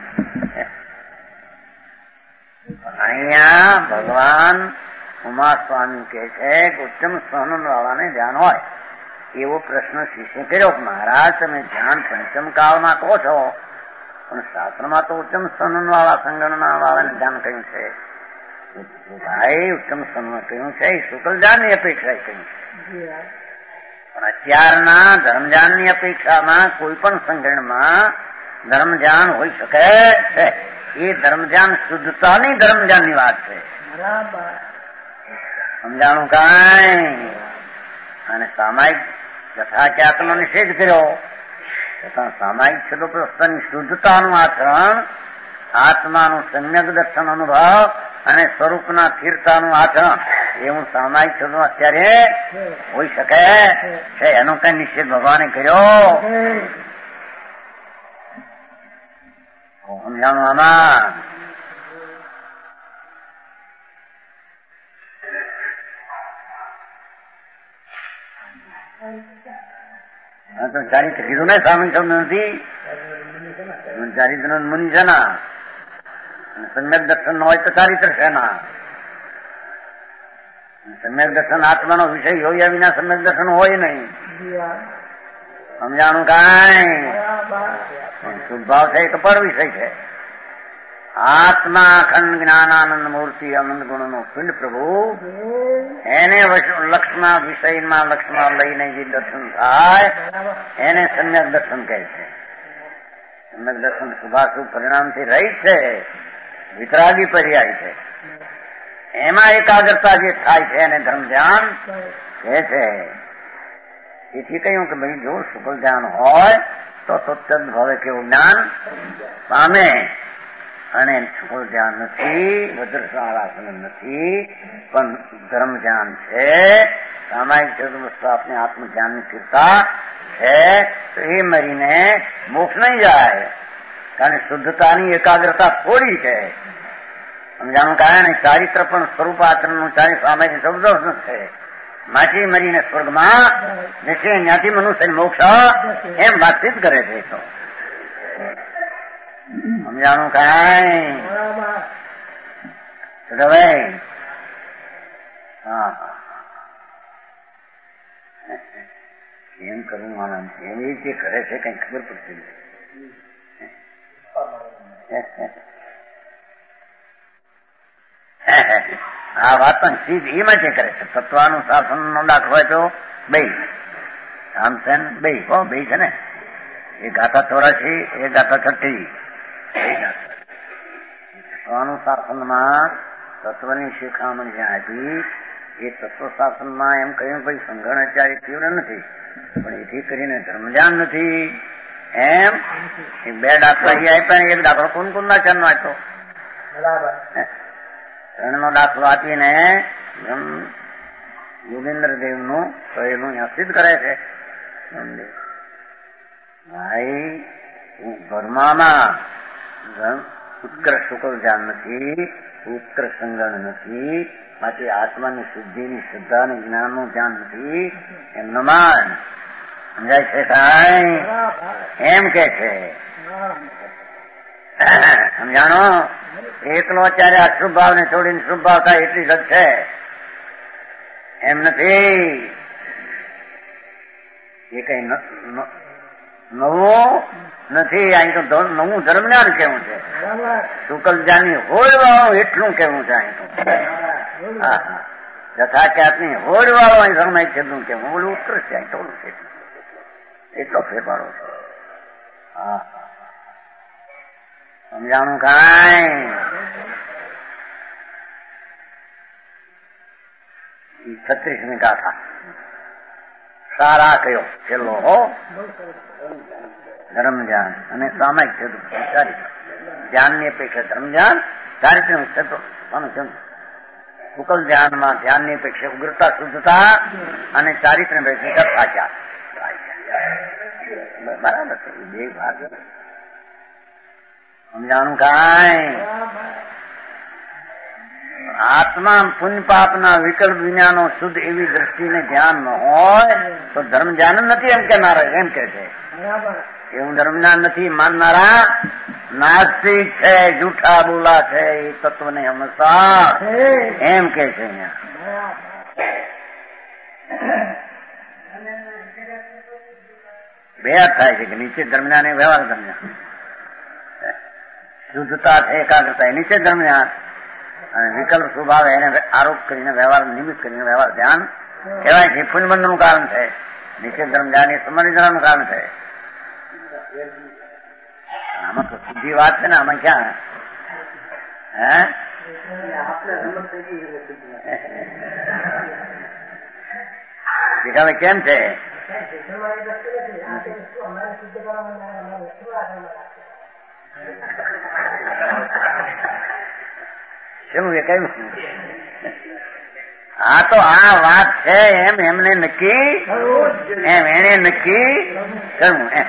Speaker 3: અહીંયા ભગવાન ઉમા સ્વામી કે છે કે ઉત્તમ સ્વનન વાળાને ધ્યાન હોય. એવો પ્રશ્ન શિષ્ય કર્યો, મહારાજ તમે ધ્યાન પંચમ કાળમાં કહો છો, પણ શાસ્ત્રમાં તો ઉત્તમ સ્વનન વાળા સંગણના વાળાને ધ્યાન કહ્યું છે. ભાઈ ઉત્તમ સ્વનન કહ્યું છે એ શુકલ ધ્યાનની અપેક્ષા કહ્યું છે. પણ અત્યારના ધર્મ ધ્યાનની અપેક્ષામાં કોઈ પણ સંગણમાં ધર્મ ધ્યાન હોઈ શકે છે. એ ધર્મ ધ્યાન શુદ્ધતાની ધર્મ ધ્યાનની વાત છે. સમજાણું કાંઈ? અને સામાયિક યથાખ્યાતનો નિષેધ કર્યો છતાં સામાયિક છદોપસ્થની શુદ્ધતાનું આચરણ, આત્માનું સમ્યક દર્શન અનુભવ અને સ્વરૂપના સ્થિરતાનું આચરણ એવું સામાયિક છદો અત્યારે હોઈ શકે છે. એનો કઈ નિષેધ ભગવાને કર્યો? સમજાણું આમાં? તો ચારિત્ર કીધું ને સામાયિક શબ્દ નથી. ચારિત્ર મુનિ છે ના, સમ્યક દર્શન હોય તો ચારિત્ર છે ના. સમ્યક દર્શન આત્માનો વિષય હોય વિના સમ્યક દર્શન હોય નહીં. સમજાણું કાંઈ? શુભ ભાવ છે તો પર વિષય છે. આત્મા અખંડ જ્ઞાનાનંદ મૂર્તિ અનંત ગુણનો પિંડ પ્રભુ, એને લક્ષમાં વિષયમાં લક્ષમાં લઈને જે દર્શન થાય એને સમ્યક દર્શન કહે છે. સમ્યક દર્શન શુભાશુભ પરિણામથી રહિત છે, વિતરાગી પર્યાય છે. એમાં એકાગ્રતા જે થાય છે એને ધર્મ ધ્યાન કહે છે. એથી કહ્યું કે ભાઈ જો શુકલ ધ્યાન હોય તો તદ ભવે કેવું જ્ઞાન પામે, અને શુકલ ધ્યાન નથી, વજ્રસારાસન નથી, પણ ધર્મ ધ્યાન છે. સામાયિક ચતુર્વસ્થાપને આત્મ ધ્યાનની સ્થિરતા છે તો એ મરીને મોક્ષ નહીં જાય, કારણ શુદ્ધતાની એકાગ્રતા થોડી છે. સમજાણું કારણ ચારિત્ર પણ સ્વરૂપ આચરણનું ચારી સામાન્ય શબ્દો શું છે? માછી મરીને સ્વર્ગમાં જશે, ત્યાંથી મનુષ્ય મોક્ષ, એમ વાતચીત કરે છે. તો સમજાણું કાંઈ હવે હા એમ કરવું આનંદ છે. એમ એ જે કરે છે કઈ ખબર પડતી આ વાત પણ સીધ એમાં જે કરે છે. તત્વાનુશાસન નો દાખલો હોય તો બે આમસેન બે બે છે ને, એ ગાથા 84 એ ગાથા 36. તત્વાનુશાસનમાં તત્વની શિખામણ જ્યાં આપી એ તત્વશાસનમાં એમ કહ્યું ભાઈ સંગણાચાર્ય તીવ્ર નથી, પણ એથી કરીને ધર્મજાન નથી. એમ એ બે દાખલા આપ્યા. એક દાખલો કુંદકુંદાચાર્ય નો આપ્યો, ત્રણનો દાખલો આપીને યોગેન્દ્ર દેવ નું તો એનું સિદ્ધ કરે છે. ભાઈ ધર્મમાં ઉત્કર્ષ શુકલ જાન નથી, ઉત્કર્ષ સંગણ નથી, માટે આત્માની શુદ્ધિની શ્રદ્ધા અને જ્ઞાનનું ધ્યાન નથી. એમનો માન સમજાય છે કાંઈ? એમ કે છે સમજાણો. એકલો અત્યારે અશુભ ભાવ ને છોડીને શુભ ભાવ થાય એટલી જ છે, એમ નથી. એ કઈ નવું નથી. અહીં તો નવું ધર્મજ્ઞાન કેવું છે, શુકલ જાની હોડ વાળું એટલું કેવું છે. અહીં તો હા યથાખ્યાતની હોડ વાળો અહીં ધર્મ છેલ્લું કેવું, ઓલું ઉત્કૃષ્ટ છે. અહીં થોડું છે એટલો ફેરફારો છે. હા સમજાણું કાંઈ? 36મી ગાથા સારા કયો છેલ્લો હો ધર્મજ્ઞાન અને સામાયિક છે ચારિત્ર. ધ્યાનની અપેક્ષા ધર્મજ્ઞાન, ચારિત્ર શુકલ ધ્યાનમાં ધ્યાનની અપેક્ષા ઉગ્રતા શુદ્ધતા અને ચારિત્ર અપેક્ષા સાચા. બરાબર છે બે ભાગ. સમજાણું કાંઈ? આત્મા પુણ્ય પાપના વિકલ્પ વિનાનો શુદ્ધ એવી દ્રષ્ટિને ધ્યાન ન હોય તો ધર્મ ધ્યાન નથી એમ કેનારા એમ કે છે. એવું ધર્મ જ્ઞાન નથી માનનારા નાસ્તિક છે, જૂઠા બોલા છે. એ તત્વને હંમેશા એમ કે છે. અહીંયા બે અર્થ થાય છે કે નીચે ધર્મજ્ઞાન એ વ્યવહાર ધર્મજ્ઞાન. શુદ્ધતા છે, એકાગ્રતા એ નીચે ધર્મજ્ઞાન, અને વિકલ્પ સ્વભાવ એને આરોપ કરીને વ્યવહાર નિમિત્ત કરીને વ્યવહાર ધ્યાન કહેવાય છે. પુણ્યબંધ નું કારણ છે. નીચે ધર્મજ્ઞાન એ સમજવાનું કારણ છે. આમાં તો સીધી વાત છે ને, આમાં ક્યાં હે કેમ છે? શું એ કહ્યું? આ તો આ વાત છે એમ એમને નક્કી, એમ એને નક્કી કરવું. એમ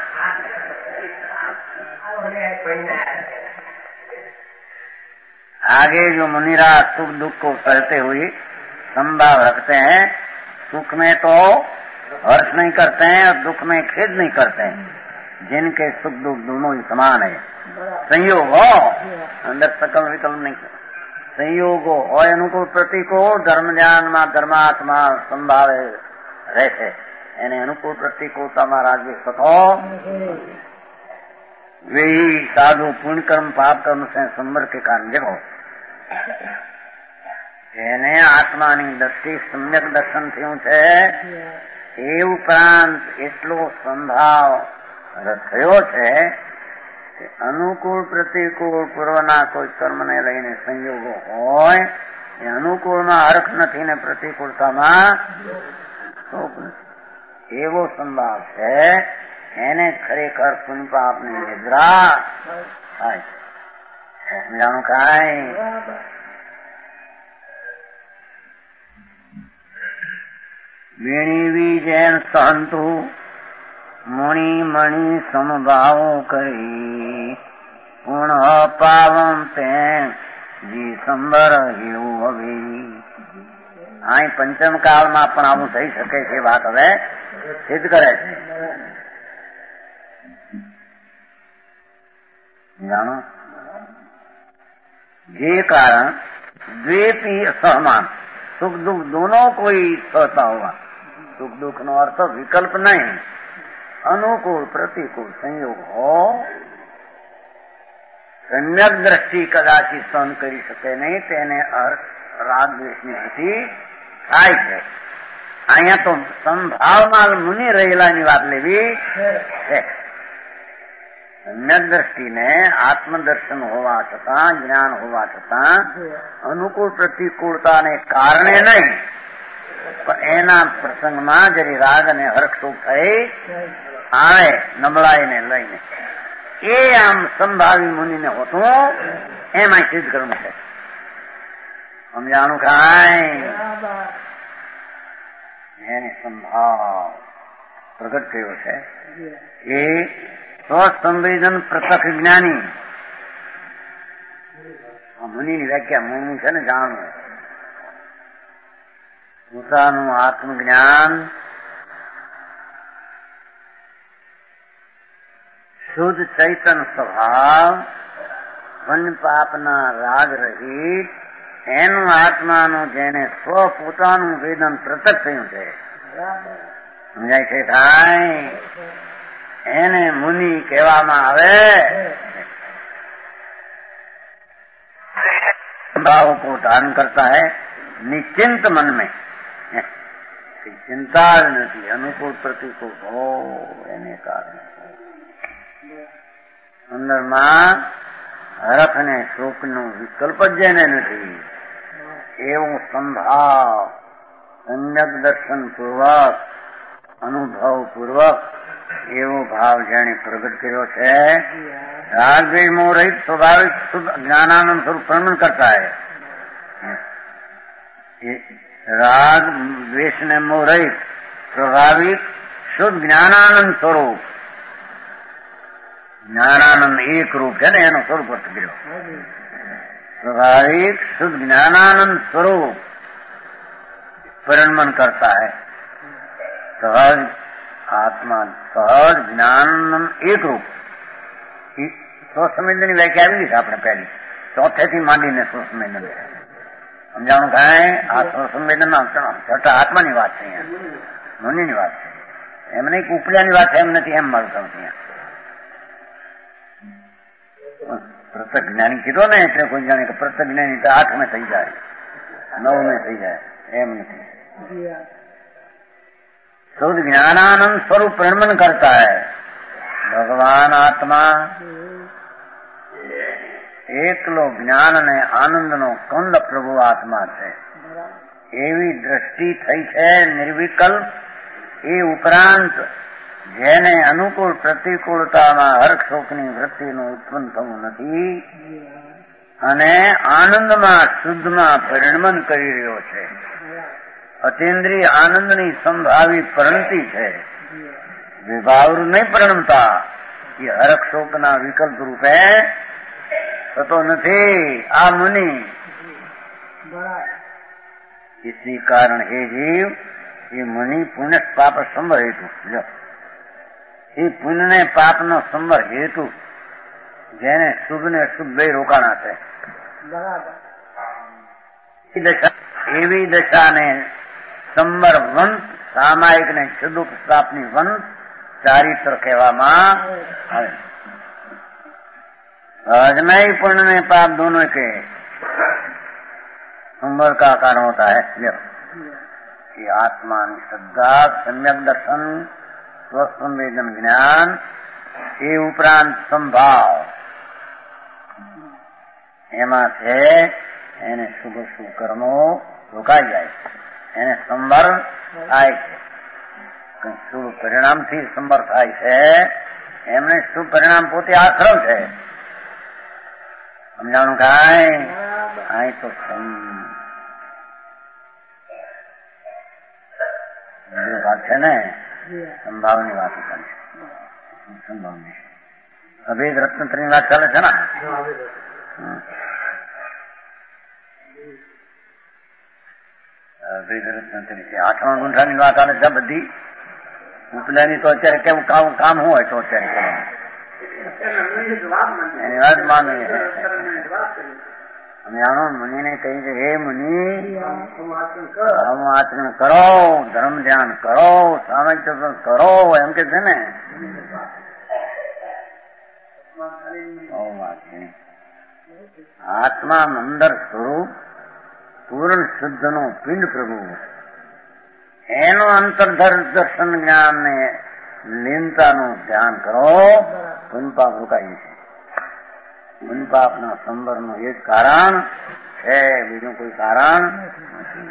Speaker 3: आगे जो मुनिराज सुख दुख को सहते हुए संभाव रखते हैं, सुख में तो हर्ष नहीं करते हैं और दुख में खेद नहीं करते हैं, जिनके सुख दुख दोनों ही समान है. संयोग हो अंदर सकल विकल्प नहीं, संयोग हो अनुकूल प्रतिकूल धर्म ज्ञान में धर्मात्मा संभावे रहते એને અનુકૂળ પ્રતિકૂળતામાં રાજ્ય સતો वे साधु पुण्य कर्म पाप कर्म से संबर के कारण देखो જેને આત્માની દ્રષ્ટિ સમ્યક દર્શન થયું છે એ ઉપરાંત એટલો સંભાવ થયો છે કે અનુકૂળ પ્રતિકૂળ પૂર્વના કોઈ કર્મને લઈને સંયોગો હોય એ અનુકૂળમાં હરખ નથી ને પ્રતિકૂળતામાં એવો સંભાવ છે. એને ખરેખર પુણ્ય પાપની નિદ્રા થાય છે. સમજાણું કાંઈ? વીણી જેન સંતુ મુનિ મણિ સમભાવો કરી પૂર્ણ પાવમ તે જી સંબર એવું હવે અહીં પંચમ કાળમાં પણ આવું થઈ શકે છે વાત હવે સિદ્ધ કરે છે. જાણો ये कारण द्वेपी असहमान सुख दुख दोनों को ही सहता होगा. सुख दुख नो अर्थ विकल्प नहीं, अनुकूल प्रतिकूल संयोग हो. सम्यक દ્રષ્ટિ કદાચી સહન કરી શકે નહીં તેને અર્થ રાગ દ્વેષની સ્થિતિ થાય છે. અહીંયા તો સંભાવમાં મુનિ રહેલાની વાત લેવી છે. सम्यक દ્રષ્ટિ ने आत्मदर्शन होवा छता ज्ञान होवा छता अनुकूल प्रतिकूलता ने कारणे नहीं पण एना प्रसंग में जरी राग ने हर्षोक थई आवे नबळाई ने लईने ए आम संभावी मुनि ने होतो एम सिद्ध करવું છે. સમજાણું કાંઈ એને સંભાવ પ્રગટ કર્યો છે. એ સ્વસંવેદન પ્રત્યક્ષ જ્ઞાની મુનિની વ્યાખ્યા મુનિ છે ને જાણવું પોતાનું આત્મજ્ઞાન શુદ્ધ ચૈતન્ય સ્વભાવ વન પાપના રાગ રહિત એનું આત્માનું જેને સ્વ પોતાનું વેદન પ્રત્યક્ષ થયું છે. સમજાય છે ભાઈ? એને મુનિ કહેવામાં આવે. भाव को धारण करता है निश्चिंत मन में, चिंता नहीं, अनुकूल प्रतिकूल हो एने कारण अंदर में हरख ने शोक नो विकल्प ज जेने नहीं एवं संभाव सम्यक दर्शन पूर्वक अनुभव पूर्वक एवं भाव जेने प्रगट કર્યો છે. राग द्वेष मोह रहित स्वाभाविक शुद्ध ज्ञानानंद स्वरूप प्रमण करता है. राग द्वेष ने मोह रहित स्वाभाविक शुद्ध ज्ञानानंद स्वरूप, ज्ञानानंद एक रूप है ना एनो स्वरूप अर्थ કર્યો. स्वाभाविक शुद्ध ज्ञानानंद स्वरूप परिणमन करता है. सहज आत्मा सहज ज्ञानानंद एक रूप સ્વસંવેદનની વ્યાખ્યા આવી છે આપણે પહેલી ચોથેથી માંડીને સ્વસંવેદન સમજાણું કાંઈ આ સ્વસંવેદન છઠ્ઠા આત્માની વાત છે. અહીંયા મુનિની વાત છે, એમ નહીં કે ઉપલાની વાત છે એમ નથી, એમ મારું કહું છું. પ્રત્યક્ષ જ્ઞાની કીધો ને એટલે કોઈ જાણે કે પ્રત્યક્ષ જ્ઞાની તો 8 में થઈ જાય 9 में થઈ જાય એમ નથી. शुद्ध ज्ञानानंद स्वरूप परिणमन करता है. भगवान आत्मा એકલો જ્ઞાન અને આનંદનો કંદ પ્રભુ આત્મા છે એવી દ્રષ્ટિ થઈ છે નિર્વિકલ્પ. એ ઉપરાંત જેને અનુકૂળ પ્રતિકૂળતામાં હર્ષ શોકની વૃત્તિનું ઉત્પન્ન થવું નથી અને આનંદમાં શુદ્ધમાં પરિણમન કરી રહ્યો છે. અતિન્દ્રિય આનંદની સંભાવી પરિણતિ છે. વિભાવરૂ નહીં પરિણમતા એ હર્ષ શોકના વિકલ્પ રૂપે तो नहीं. आ मुनि इसी कारण हे जीव ये मुनि पुण्य पाप संवर हेतु ये पुण्य ने पाप नो संवर हेतु जेने शुभ ने शुभ બે રોકાણા છે. એવી દશા ને સંવર વંત સામાયિક ને સુદુખ શ્રાપની વંત ચારિત્ર કહેવામાં આવે. अजनय पुण्य में पाप दोनों के संवर का कारण होता है. कि आत्मा श्रद्धा सम्यक दर्शन स्वसंवेदन ज्ञान ये उपरांत संभाव एमा से એને શુભ શુભ કર્મો રોકાઈ જાય એને સંવર થાય છે. શુભ પરિણામથી સંવર થાય છે. એમને શુભ પરિણામ પોતે આશ્રમ છે. સમજાણું કાંઈ? અહીં તો વાત છે ને સંભાવની વાત ચાલે છે. સંભાવની અભેદ રત્નત્રની વાત ચાલે છે ને. આઠમા ગુંઠાની વાત આવે છે બધી ઉપલાની તો અત્યારે કેવું કામ હોય તો અત્યારે એની વાત માનવી છે. જાણો મુનિને કહ્યું કે હે મુનિ ધર્મ આચરણ કરો, ધર્મ ધ્યાન કરો, સામર્થ્ય કરો એમ કે છે ને. આત્મા અંદર સ્વરૂપ પૂર્ણ શુદ્ધ નો પિંડ પ્રભુ એનું અંતર્ધર દર્શન જ્ઞાન ને લીનતાનું ધ્યાન કરો. પુનપાપ રોકાય છે. પુનપાપના સંવરનું એ જ કારણ છે, બીજું કોઈ કારણ નથી.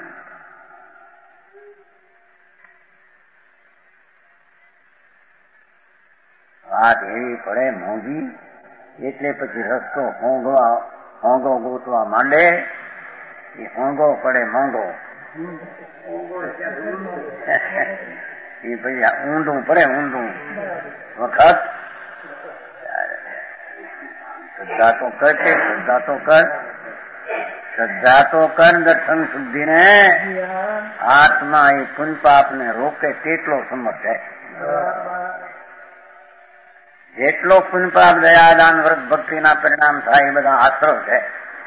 Speaker 3: વાત એવી પડે મોંઘી એટલે પછી રસ્તો હોંગો ગોતવા માંડે. એ હોંગો પડે મોંઘો એ પછી ઊંધું પડે ઊંધું વખત. શ્રદ્ધા તો કર છે, શ્રદ્ધા તો કર, શ્રદ્ધા તો કર દર્શન શુદ્ધિ ને. આત્મા એ પુનપાપ ને રોકે તેટલો સમર્થ છે. જેટલો પુનપાપ દયાદાન વ્રત ભક્તિના પરિણામ થાય એ બધા આશ્રવ છે.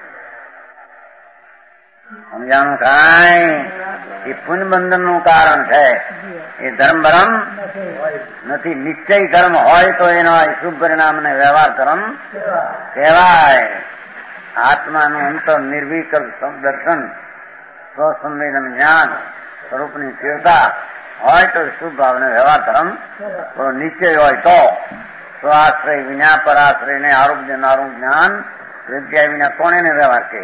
Speaker 3: સમજાણું કાંઈ એ પુનબંધન નું કારણ છે. એ ધર્મ ભરમ નથી. નિશ્ચય ધર્મ હોય તો એનો શુભ પરિણામ ને વ્યવહાર ધર્મ કહેવાય. આત્માનું અંતર નિર્વિકલ્પ દર્શન, સ્વસંવેદન જ્ઞાન સ્વરૂપની સ્થિરતા હોય તો શુભ ભાવ ને વ્યવહાર ધર્મ. નિશ્ચય હોય તો સ્વાશ્રય વિના પરાશ્રય ને આરોપ દેનારું જ્ઞાન વિદ્યા વિના કોને ને વ્યવહાર કે.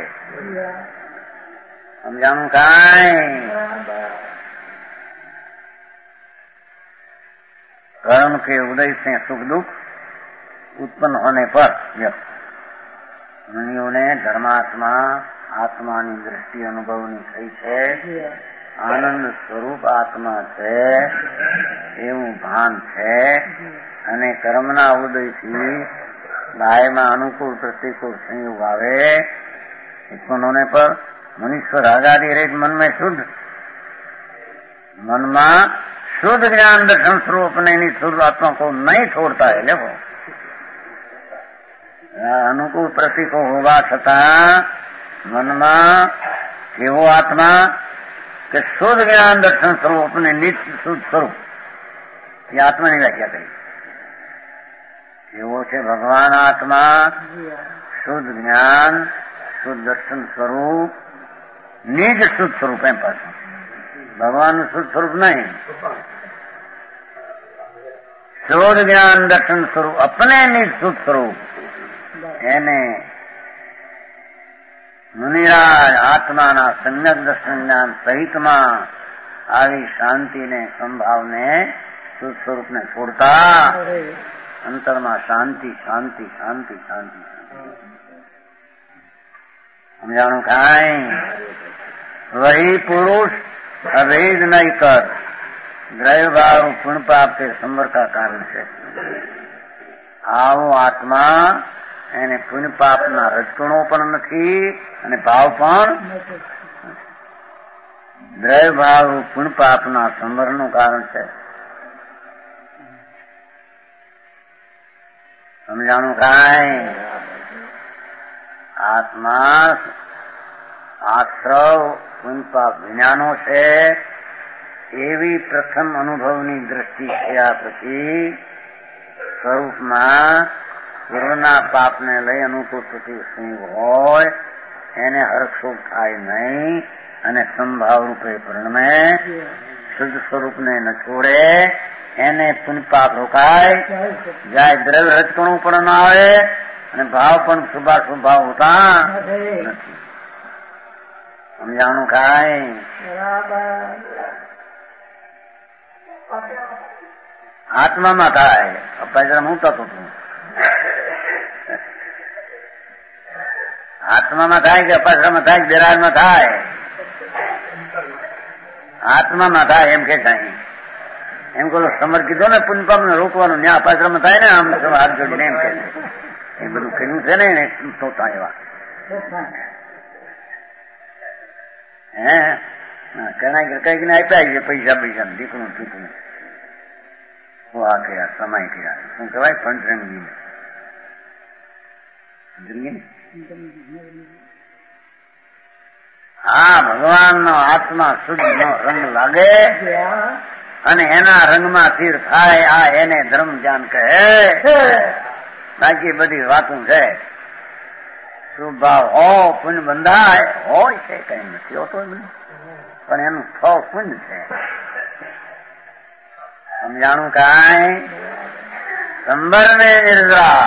Speaker 3: સમજાણું કાંઈ. कर्म के उदय से सुख दुख उत्पन्न होने पर मुनियों ने धर्मात्मा आत्माની दृष्टि અનુભવની થઈ છે. આનંદ સ્વરૂપ આત્મા છે એવું ભાન છે. અને કર્મના ઉદયથી બાહ્યમાં અનુકૂળ પ્રતિકૂળ સંયોગ આવે उत्पन्न होने पर मनुष्य रागादि रहित मन में शुद्ध મનમાં शुद्ध ज्ञान दर्शन स्वरूप अपने शुद्ध आत्मा को नहीं छोड़ता है. देखो अनुकूल प्रतीको होगा छता मनमा केवो आत्मा के शुद्ध ज्ञान दर्शन स्वरूप अपने नित्य शुद्ध स्वरूप ये आत्मा ने व्याख्या करी. केवो છે ભગવાન આત્મા શુદ્ધ જ્ઞાન શુદ્ધ દર્શન સ્વરૂપ નિજ શુદ્ધ સ્વરૂપ એમ પાછું ભગવાન શુદ્ધ સ્વરૂપ નહીં. શુદ્ધ જ્ઞાન દર્શન સ્વરૂપ अपने નિજ શુદ્ધ સ્વરૂપ એને મુનિરાજ આત્માના સમ્યક દર્શન જ્ઞાન સહિતમાં આવી શાંતિને સંભાવને શુદ્ધ સ્વરૂપને છોડતા અંતરમાં શાંતિ શાંતિ શાંતિ શાંતિ. સમજાણું કાંઈ. वही पुरुष अभेद नहीं कर द्रव्य भाव पुण्य पाप के संवर का कारण है. આવો આત્મા એને પુણ્ય પાપના રજકણો પણ નથી અને ભાવ પણ દ્રવ્ય ભાવ પુણ્ય પાપના સંવરનું કારણ છે. સમજાણું કાંઈ. આત્મા આશ્રવ પુનપાપ વિજ્ઞાનો છે એવી પ્રથમ અનુભવની દ્રષ્ટિ થયા પછી સ્વરૂપમાં પૂર્વના પાપને લઈ અનુકૂળ પ્રતિસંયોગ હોય એને હર્ષોપ થાય નહીં અને સંભાવ રૂપે પરિણમે. શુદ્ધ સ્વરૂપને ન છોડે એને પુનપાપ રોકાય જાય. દ્રવ્ય રજકણું પણ ના આવે અને ભાવ પણ શુભાશુભ ભાવ હોતા નથી. સમજાણું કાંઈ. આત્મામાં થાય અપાજરા હું થતું હતું. આત્મામાં થાય કે અપાજરામાં થાય કે દેરાજમાં થાય. આત્મામાં થાય એમ કે કાંઈ એમ કોલો સમર કીધો ને પુનપાપને રોકવાનું ત્યાં અપાજરામાં થાય ને આમ હાથ જોડીને એમ કે એ બધું કહ્યું છે ને થતા એવા कहना कहीं नहीं आप्या पैसा पैसा दीकणुं छूटणुं वो आके समय किया શું કહેવાય ફંડરંગી હા ભગવાનનો આત્મા શુદ્ધનો રંગ લાગે અને એના રંગમાં સ્થિર થાય આ એને ધર્મ જ્ઞાન કહે. બાકી બધી વાતું છે. શુભ ભાવ હો પુણ્ય બંધાય હોય છે કઈ નથી હોતો પણ એનું ફળ પુણ્ય છે. સમજાણું કાંઈ સંબર ને નિર્જરા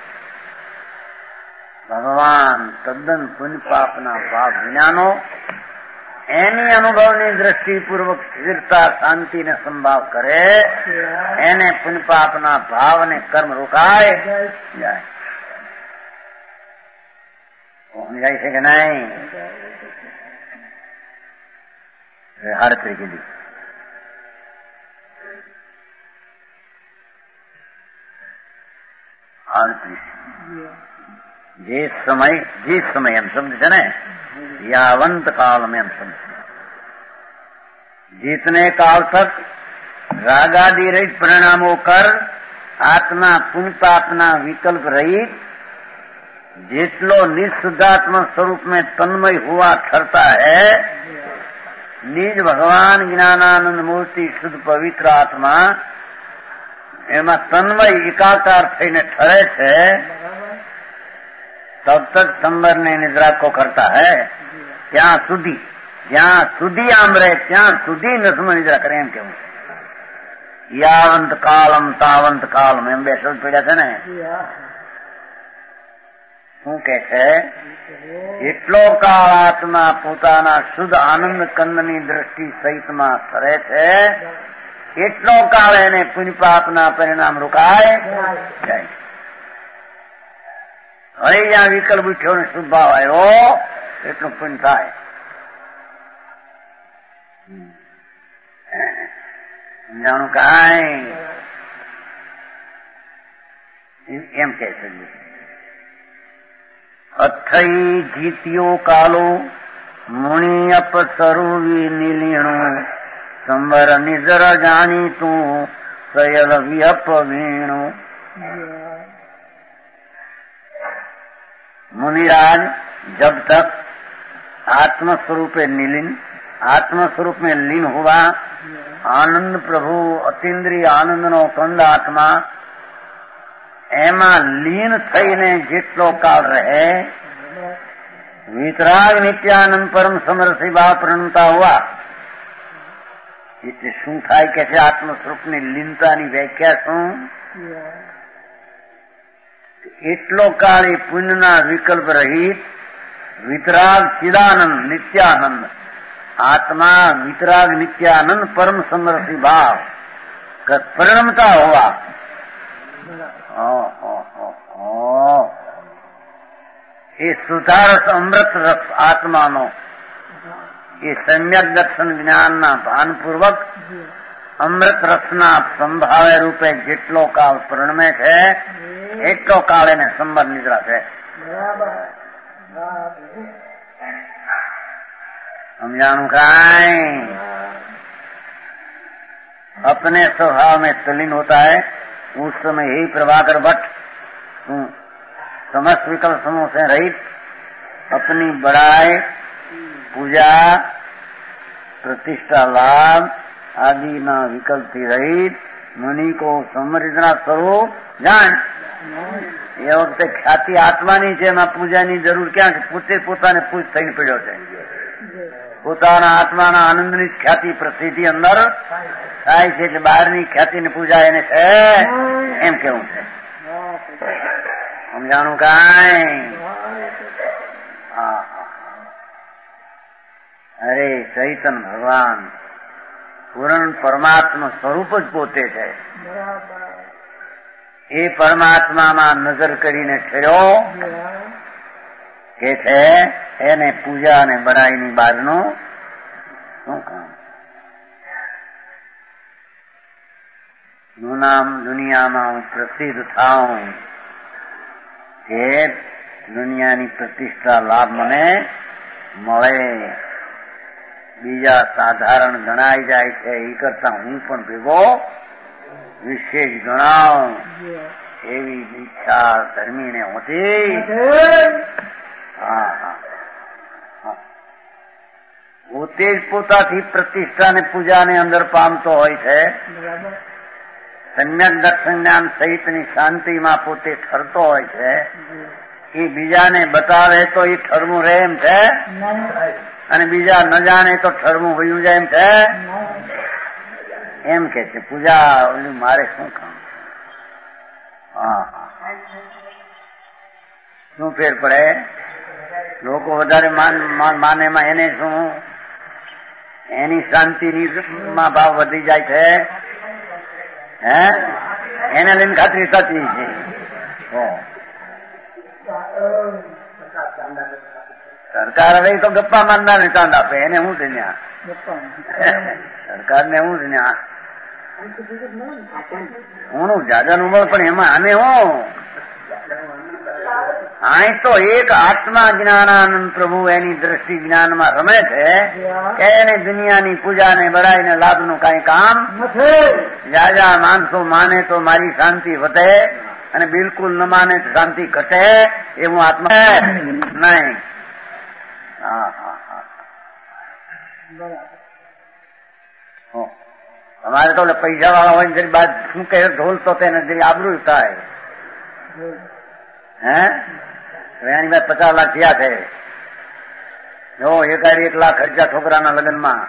Speaker 3: ભગવાન તદ્દન પુણ્ય પાપના ભાવ વિનાનો એની અનુભવની દ્રષ્ટિપૂર્વક સ્થિરતા શાંતિ ને સંભાવ કરે એને પુણ્ય પાપના ભાવ ને કર્મ રોકાય જાય. સમજાય છે કે નહીં? હર તરીકે દી जिस समय हम समझे न यावंत काल में हम समझे जितने काल तक रागादि रहित परिणामों कर आत्मा पुण्य पापना विकल्प रहित જેટલો નિઃશુદ્ધાત્મા સ્વરૂપ में तन्मय हुआ ठहरता है निज भगवान ज्ञानानंद मूर्ति शुद्ध पवित्र आत्मा એમાં તન્મય એકાકાર થઈને ઠરે છે तब तक संबर ने निद्रा को करता है. ત્યાં સુધી આમ રહે ત્યાં સુધી નસમાં નિદ્રા કરે એમ કેવું. યાવંત કાલમ તાવંત કાલમ એમ બે શબ્દ પડ્યા છે ને. શું કે છે? એટલો કાળ આત્મા પોતાના શુદ્ધ આનંદ કંદની દ્રષ્ટિ સહિતમાં ફરે છે એટલો કાળ એને પુણ્ય પાપના પરિણામ રોકાય જાય. હવે જ્યાં વિકલ્પ ઉઠ્યો ને શુભ ભાવ આવ્યો એટલું પુણ્ય થાય. જાણું કાંઈ એમ કે છે અથઈ જીત્યો કાલો મુનિ અપસરુ વિનિલીણું સંવર નિજર જાણી તું સયલ વિહપ વીણું. मुनिराज जब तक आत्मस्वरूप नीलिन आत्मस्वरूप में लीन हुआ आनंद प्रभु अतीन्द्रिय आनंद नो कंद आत्मा एमा लीन थईने जेटलो काल रहे वितराग नित्यानंद परम समरसी भाव प्रणता हुआ. એટલે શું થાય કે છે આત્મસ્વરૂપની લીનતાની વ્યાખ્યા શું? એટલો કાળ એ પુણ્યના વિકલ્પ રહિત વિતરાગ ચિદાનંદ નિત્યાનંદ આત્મા વિતરાગ નિત્યાનંદ પરમ સમરસી ભાવ પરિણમતા હોવા. એ સુધારસ અમૃત રસ આત્માનો એ સમ્યક દર્શન જ્ઞાનના ભાનપૂર્વક અમૃત રસના સંભાવે રૂપે જેટલો કાળ પરિણમે છે એટલો કાળ એને સંબર નિદ્રા છે. समझाणु काई अपने स्वभाव में तल्लीन होता है उस समय यही प्रभाकर भट्ट समस्त विकल्प समूह से रहित अपनी बड़ाई पूजा प्रतिष्ठा लाभ आदि न विकल्प थी रहित मुनि को समृद्धना स्वरूप जान. એ વખતે ખ્યાતિ આત્માની છે એમાં પૂજાની જરૂર ક્યાં છે? પોતે પોતાને પૂજ થઈને પડ્યો છે. પોતાના આત્માના આનંદની ખ્યાતિ પ્રસિદ્ધિ અંદર થાય છે એટલે બહારની ખ્યાતિની પૂજા એને છે એમ કેવું છે. સમજાણું કાંઈ? અરે ચૈતન ભગવાન પૂર્ણ પરમાત્મા સ્વરૂપ જ પોતે છે. એ પરમાત્મામાં નજર કરીને ઠર્યો કે છે એને પૂજા અને બડાઈની બહારનું શું કામ? નામ દુનિયામાં હું પ્રસિદ્ધ થાઉં કે દુનિયાની પ્રતિષ્ઠા લાભ મને મળે બીજા સાધારણ ગણાઈ જાય છે એ કરતા હું પણ ભેગો વિશેષ ગણાવ એવી ઈચ્છા ધર્મીને હોતી. પોતે જ પોતાથી પ્રતિષ્ઠા ને પૂજાને અંદર પામતો હોય છે. સમ્યક દર્શન જ્ઞાન સહિતની શાંતિમાં પોતે ઠરતો હોય છે. એ બીજાને બતાવે તો એ ઠરવું રહે એમ છે, અને બીજા ન જાણે તો ઠરવું વયું જાય એમ છે. એમ કે છે પૂજા ઓલું મારે શું કામ? શું ફેર પડે? લોકો વધારે માને માં એને શું? એની શાંતિની માં ભાવ વધી જાય છે. હે એને લઈને ખાતરી થતી છે. સરકાર હવે તો ગપ્પા મારનાર ને ચાંદ આપે, એને હું છે ત્યાં? સરકાર ને હું છે ત્યાં? હું જાજાનું બળ, પણ એમાં આને હું અહીં તો એક આત્મા જ્ઞાનાનંદ પ્રભુ એની દ્રષ્ટિ જ્ઞાનમાં રમે છે કે એને દુનિયાની પૂજા ને બળાઈ ને લાભ નું કઈ કામ નથી. જાજા માણસો માને તો મારી શાંતિ વધે, અને બિલકુલ ન માને તો શાંતિ ઘટે. એવું આત્મા નહીં. તમારે તો પૈસા વાળા હોય ને બાદ શું કહે ઢોલ તો તેને જરી આબરૂ થાય. હે એની બાદ 50 લાખ થયા છે. જો 1 લાખ ખર્ચા છોકરાના લગ્નમાં.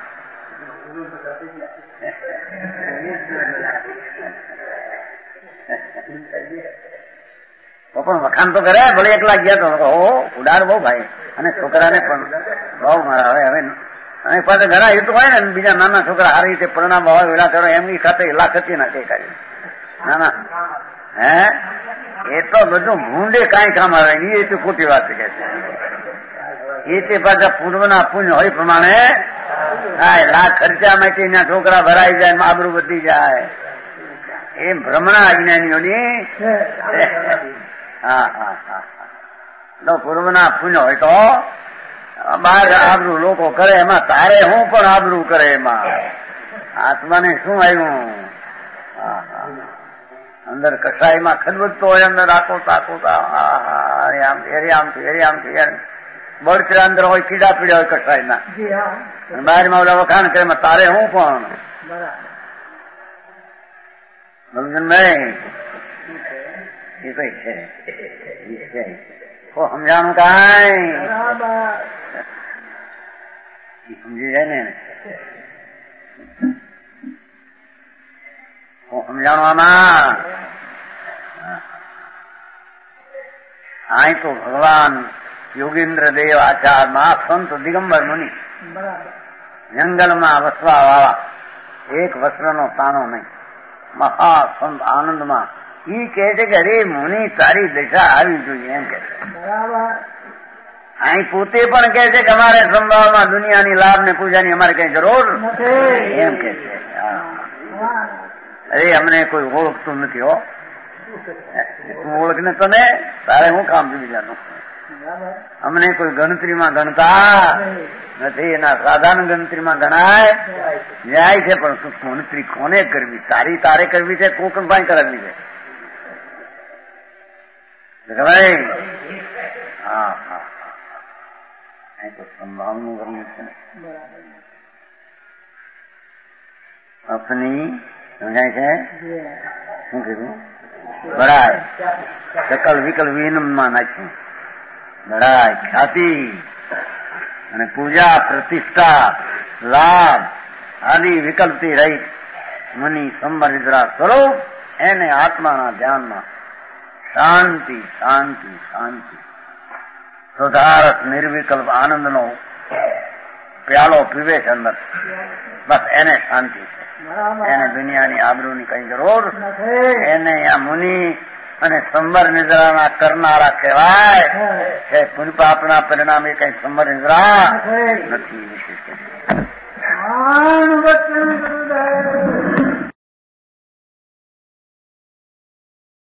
Speaker 3: તો પણ વખાણ તો કરે, ભલે 1 લાખ ગયા તો ઉડાડ બહુ ભાઈ, અને છોકરાને પણ બહુ મારા હવે અને પાછા ઘણા હેતુ હોય ને બીજા નાના છોકરા સારી રીતે પરિણામ હોય વેલા કરો એમની ખાતે લાખ હતી ના કઈ કાઢી નાના. હે એ તો બધું ભૂંડે કાંઈ કામ આવે ને એ તો ખોટી વાત કે છે. એ તે પાછા પૂર્વના પુણ્ય હોય પ્રમાણે લાખ ખર્ચા માંથી એના છોકરા ભરાઈ જાય, આબરૂ વધી જાય. એ ભ્રમણા અજ્ઞાનીઓની પૂર્વના પુણ્ય હોય તો બહાર આબરૂ લોકો કરે, એમાં તારે હું પણ આબરૂ કરે. એમાં આત્માને શું આવ્યું? અંદર કસાઈમાં ખદબદતો હોય, અંદર આખો તાકો બળતરા અંદર હોય, કીડા પીડા હોય કસાઈના, બહારમાં ઓલા વખાણ કરે તારે હું પણ. સમજણભાઈ એ કઈ છે સમજાણું કાંઈ સમજી જાય ને? સમજાણું આમાં અહીં તો ભગવાન યોગેન્દ્ર દેવ આચારમાં સંત દિગંબર મુનિ જંગલમાં વસવા વાળા, એક વસ્ત્રનો તાનો નહીં, મહાસંત આનંદમાં ઈ કહે છે કે અરે મુનિ તારી દશા આવી જોઈએ એમ કે છે. અહીં પોતે પણ કહે છે કે અમારે સંભાવમાં દુનિયાની લાભ ને પૂજાની અમારે કઈ જરૂર એમ કે છે. અરે અમને કોઈ ઓળખતું નથી હો. તું ઓળખને તને તારે હું કામ છે બીજાનું? અમને કોઈ ગણતરીમાં ગણતા નથી, એના સાધારણ ગણતરીમાં ગણાય જાય છે, પણ ગણતરી કોને કરવી? તારી તારે કરવી છે, કોકણ પાસે કરાવવી છે? ભાઈ હા હા અહીં તો સંભાવનું કરવું છે ને. અપની સમજાય છે શું કીધું? બળાય સકલ વિકલ વિનમમાં નાખ્યું. બળાય ખ્યાતિ અને પૂજા પ્રતિષ્ઠા લાભ આદિ વિકલ્પથી રહી મની સંબરિદ્રા સ્વરૂપ એને આત્માના ધ્યાનમાં શાંતિ શાંતિ શાંતિ સુધારક નિર્વિકલ્પ આનંદનો પ્યાલો પીવે છે અંદર. બસ એને શાંતિ છે, એને દુનિયાની આબરૂની કઈ જરૂર એને આ મુનિ અને સંબર નિદ્રાના કરનારા કહેવાય છે. પુણ્ય પાપના પરિણામે કઈ સંબર નિદ્રા નથી. વિશેષ